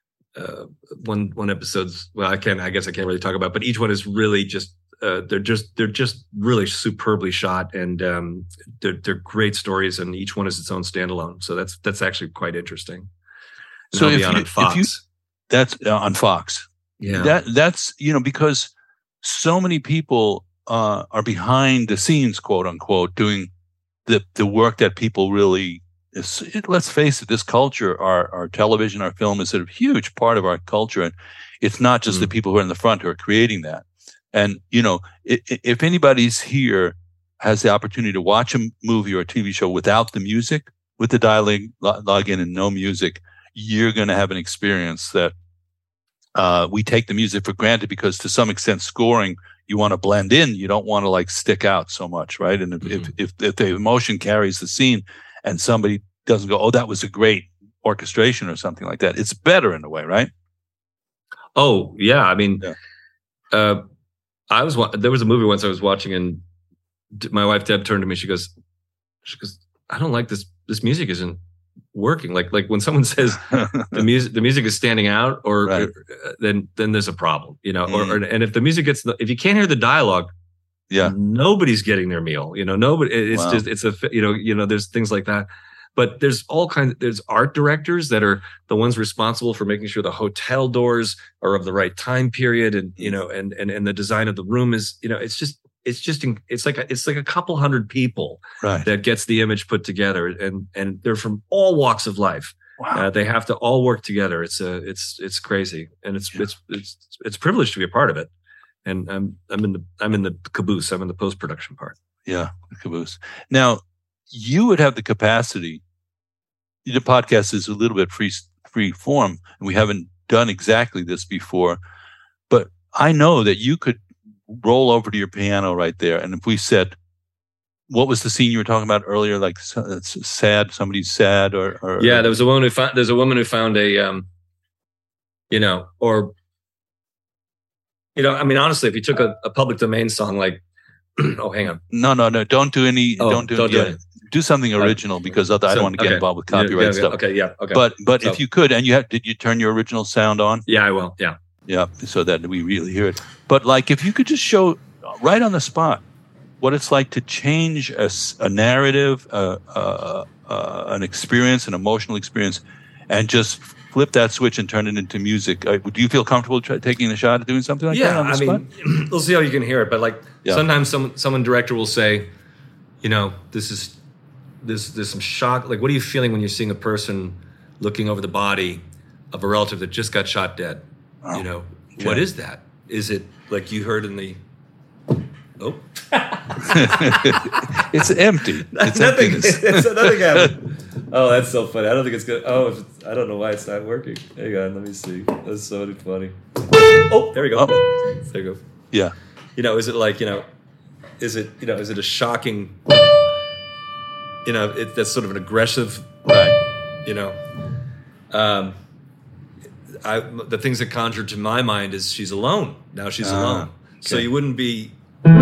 one episode's, well, I guess I can't really talk about, but each one is really just they're just really superbly shot, and they're great stories, and each one is its own standalone. So that's actually quite interesting. And So it'll be on Fox. That's on Fox. Yeah, that's because so many people are behind the scenes, quote unquote, doing the work that people really. Let's face it, this culture, our television, our film is a huge part of our culture. And it's not just the people who are in the front who are creating that. And, if anybody's here has the opportunity to watch a movie or a TV show without the music, with the dialing login and no music, you're going to have an experience that we take the music for granted, because to some extent scoring, you want to blend in. You don't want to like stick out so much, right? And if the emotion carries the scene, and somebody doesn't go, oh, that was a great orchestration or something like that, it's better in a way, right? Oh, yeah. I mean, there was a movie once I was watching, and my wife Deb turned to me. She goes, I don't like this. This music isn't working. Like when someone says the music is standing out, or right. then there's a problem, and if the music if you can't hear the dialogue, nobody's getting their meal. Nobody. It's wow. just there's things like that. But there's there's art directors that are the ones responsible for making sure the hotel doors are of the right time period, and and the design of the room is, it's like a couple hundred people right. that gets the image put together, and they're from all walks of life. Wow. They have to all work together. It's crazy, and it's a privilege to be a part of it. And I'm in the caboose. I'm in the post-production part. Yeah, the caboose. Now, you would have the capacity. The podcast is a little bit free form, and we haven't done exactly this before. But I know that you could roll over to your piano right there, and if we said, "What was the scene you were talking about earlier? Like it's sad, somebody's sad, or yeah, there's a woman who found a, I mean, honestly, if you took a public domain song like, oh, hang on. No, don't do any. Don't do it. Do something original, because I don't want to get involved with copyright stuff. Okay. But so, if you could, and did you turn your original sound on? Yeah, I will. Yeah, so that we really hear it. But like, if you could just show right on the spot what it's like to change a narrative, an experience, an emotional experience, and just flip that switch and turn it into music. Do you feel comfortable taking a shot at doing something like that on the spot? I mean, we'll see how you can hear it. But like sometimes someone director will say, there's some shock. Like, what are you feeling when you're seeing a person looking over the body of a relative that just got shot dead? Oh, okay. What is that? Is it like you heard in the? Oh, it's empty. It's nothing happened. Oh, that's so funny. I don't think it's good. Oh, I don't know why it's not working. Hang on, let me see. That's so funny. Oh, there we go. Oh. There you go. Yeah. Is it like, is it a shocking, that's sort of an aggressive, right. The things that conjured to my mind is she's alone. Now she's alone. Okay. So you wouldn't be,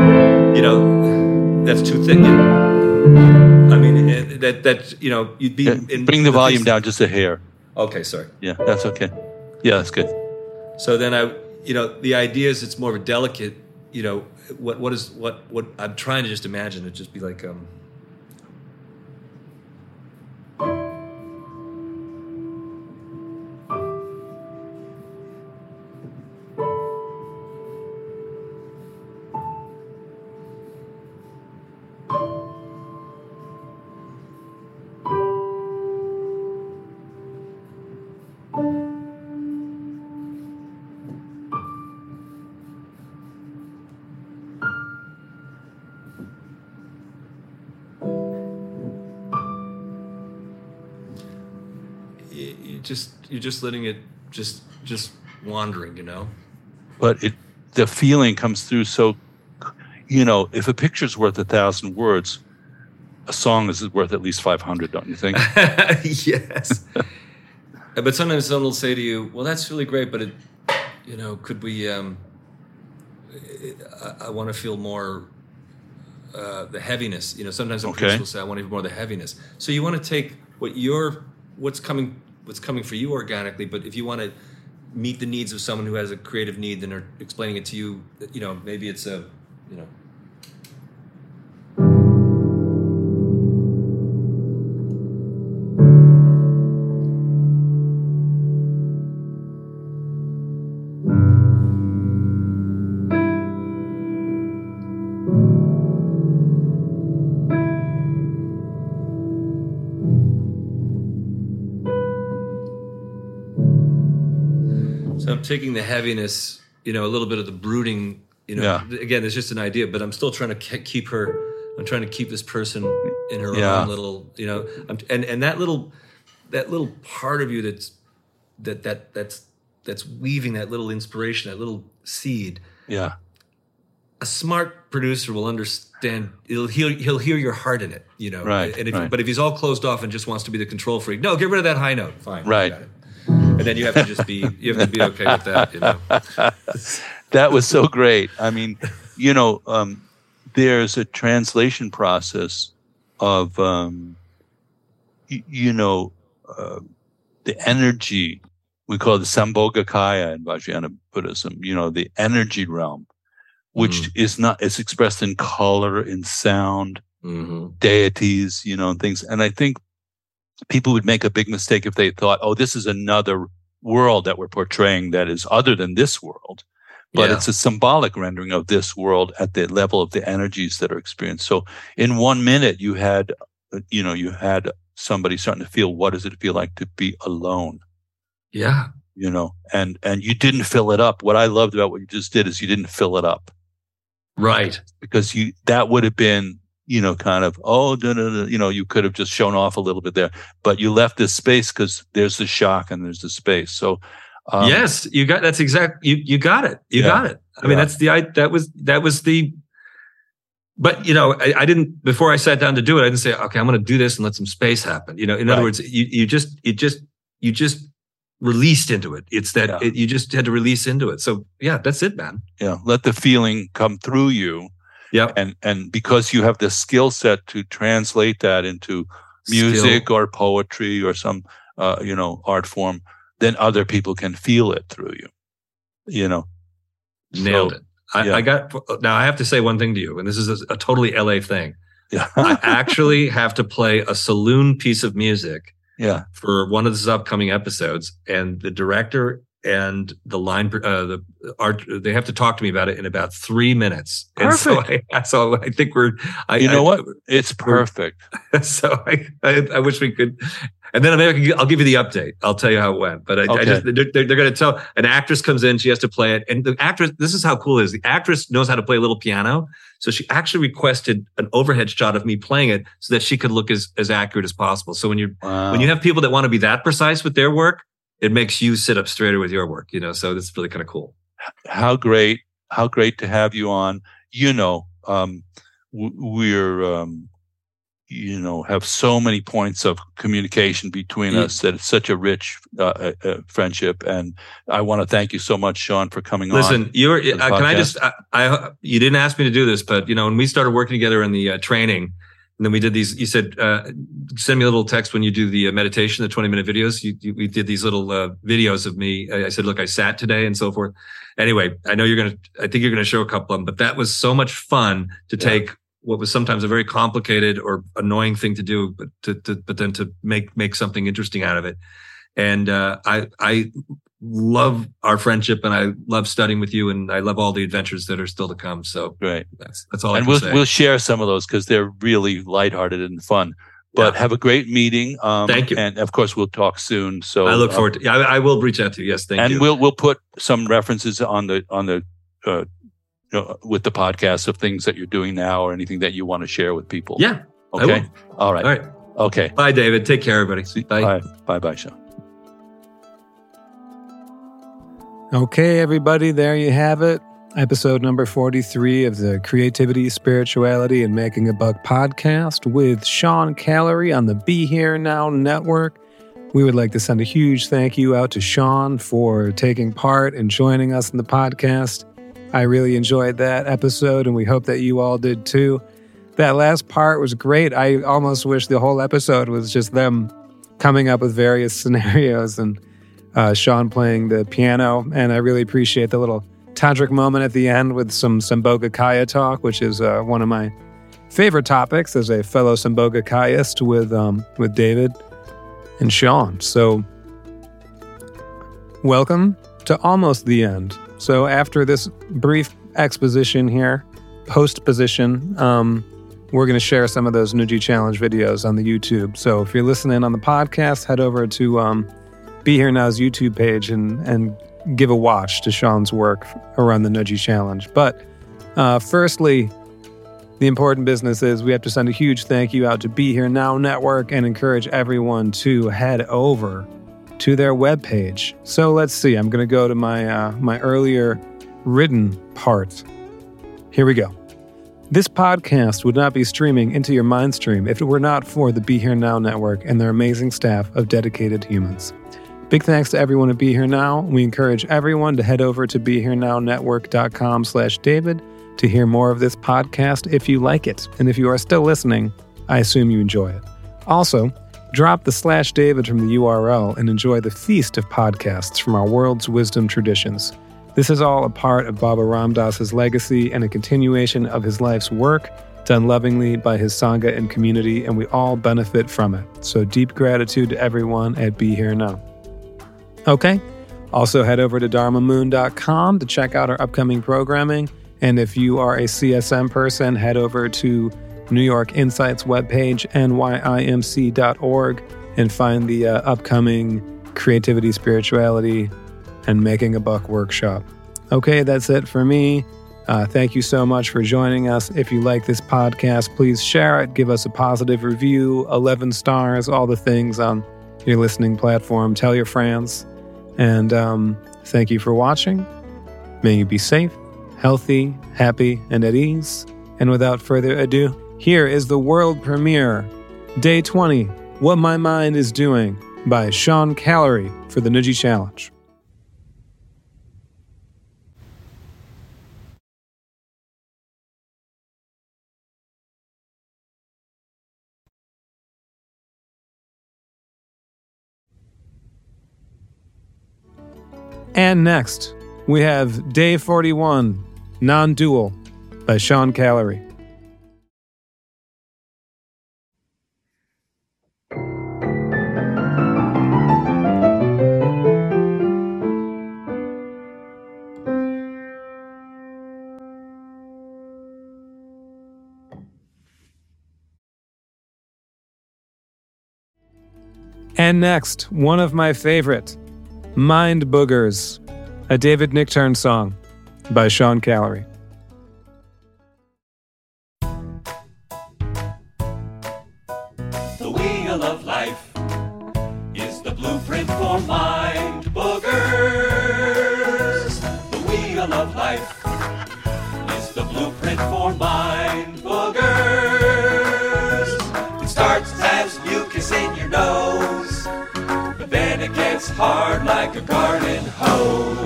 that's too thick. I mean, you'd be bring the volume down just a hair. Okay, sorry. Yeah, that's okay. Yeah, that's good. So then the idea is it's more of a delicate, what I'm trying to just imagine it just be like, you're just letting it just wandering, But the feeling comes through. So, if a picture's worth 1,000 words, a song is worth at least 500, don't you think? Yes. But sometimes someone will say to you, "Well, that's really great, but could we? I want to feel more the heaviness." Sometimes a producer will say, "I want to feel more of the heaviness." So you want to take what's coming for you organically. But if you want to meet the needs of someone who has a creative need, then they're explaining it to you. Maybe it's a. So I'm taking the heaviness, a little bit of the brooding, Again, it's just an idea, but I'm still trying to keep her. I'm trying to keep this person in her own little, and that little part of you that's weaving that little inspiration, that little seed. Yeah. A smart producer will understand. He'll hear your heart in it, Right. But if he's all closed off and just wants to be the control freak, no, get rid of that high note. Fine. Right. Got it. And then you have to be okay with that, That was so great. I mean, there's a translation process of, the energy. We call it the Sambhogakaya in Vajrayana Buddhism, the energy realm, which is expressed in color, in sound, deities, and things. And I think people would make a big mistake if they thought, oh, this is another world that we're portraying that is other than this world. But it's a symbolic rendering of this world at the level of the energies that are experienced. So in 1 minute, you had somebody starting to feel, what does it feel like to be alone? Yeah. And you didn't fill it up. What I loved about what you just did is you didn't fill it up. Right. Because that would have been, kind of, you could have just shown off a little bit there, but you left this space because there's the shock and there's the space. So, yes, you got, that's exact. You got it. You got it. I mean, that was the, but I didn't, before I sat down to do it, I didn't say, okay, I'm going to do this and let some space happen. In other words, you just released into it. It's that you just had to release into it. So yeah, that's it, man. Yeah. Let the feeling come through you. Yeah. And because you have the skill set to translate that into music or poetry or some, art form, then other people can feel it through you, Nailed it. Now I have to say one thing to you, and this is a totally LA thing. Yeah. I actually have to play a saloon piece of music for one of the upcoming episodes, and the director and the line, the art, they have to talk to me about it in about 3 minutes. Perfect. And so I think we're, what? It's perfect. So I wish we could, and then I'll give you the update. I'll tell you how it went. But they're going to tell, an actress comes in, she has to play it. And the actress, this is how cool it is. The actress knows how to play a little piano. So she actually requested an overhead shot of me playing it so that she could look as accurate as possible. So when you have people that want to be that precise with their work, it makes you sit up straighter with your work, so that's really kind of cool. How great to have you on. We're, have so many points of communication between us that it's such a rich friendship. And I want to thank you so much, Sean, for coming on. Listen, you didn't ask me to do this, but when we started working together in the training, and then we did these, you said, send me a little text when you do the meditation, the 20-minute videos. We did these little videos of me. I said, look, I sat today and so forth. Anyway, I think you're going to show a couple of them, but that was so much fun to take what was sometimes a very complicated or annoying thing to do, but then to make something interesting out of it. And I love our friendship, and I love studying with you, and I love all the adventures that are still to come. So great. That's all I can say. And we'll share some of those because they're really lighthearted and fun. But have a great meeting. Thank you. And of course, we'll talk soon. So I look forward to. I will reach out to you. Yes, thank you. And we'll put some references on the with the podcast of things that you're doing now or anything that you want to share with people. Yeah. Okay. All right. Okay. Bye, David. Take care, everybody. Bye. Bye, Sean. Okay, everybody, there you have it. Episode number 43 of the Creativity, Spirituality, and Making a Buck podcast with Sean Callery on the Be Here Now Network. We would like to send a huge thank you out to Sean for taking part and joining us in the podcast. I really enjoyed that episode, and we hope that you all did too. That last part was great. I almost wish the whole episode was just them coming up with various scenarios, and Sean playing the piano. And I really appreciate the little tantric moment at the end with some Sambhogakaya talk, which is one of my favorite topics as a fellow Sambhogakayist with David and Sean. So welcome to almost the end. So after this brief exposition here, post-position, we're going to share some of those Nuji Challenge videos on the YouTube. So if you're listening on the podcast, head over to Be Here Now's YouTube page and give a watch to Sean's work around the Nuji Challenge. But firstly, the important business is we have to send a huge thank you out to Be Here Now Network and encourage everyone to head over to their webpage. So let's see. I'm going to go to my earlier written part. Here we go. This podcast would not be streaming into your mind stream if it were not for the Be Here Now Network and their amazing staff of dedicated humans. Big thanks to everyone at Be Here Now. We encourage everyone to head over to BeHereNowNetwork.com/David to hear more of this podcast if you like it. And if you are still listening, I assume you enjoy it. Also, drop the /David from the URL and enjoy the feast of podcasts from our world's wisdom traditions. This is all a part of Baba Ram Dass's legacy and a continuation of his life's work, done lovingly by his Sangha and community, and we all benefit from it. So deep gratitude to everyone at Be Here Now. Okay, also head over to dharmamoon.com to check out our upcoming programming, and if you are a CSM person, head over to New York Insights webpage, nyimc.org, and find the upcoming Creativity, Spirituality, and Making a Buck workshop. Okay, that's it for me. Thank you so much for joining us. If you like this podcast, please share it, give us a positive review, 11 stars, all the things on your listening platform. Tell your friends. And thank you for watching. May you be safe, healthy, happy, and at ease. And without further ado, here is the world premiere, Day 20, What My Mind Is Doing, by Sean Callery for the Nuji Challenge. And next, we have Day 41, Non-Dual, by Sean Callery. And next, one of my favorite, Mind Boogers, a David Nichtern song by Sean Callery. The wheel of life is the blueprint for mind boogers. The wheel of life is the blueprint for mind boogers. It starts as mucus in your nose, but then it gets hard like a garden hose.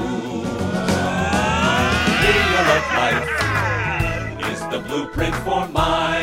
The wheel of life is the blueprint for mind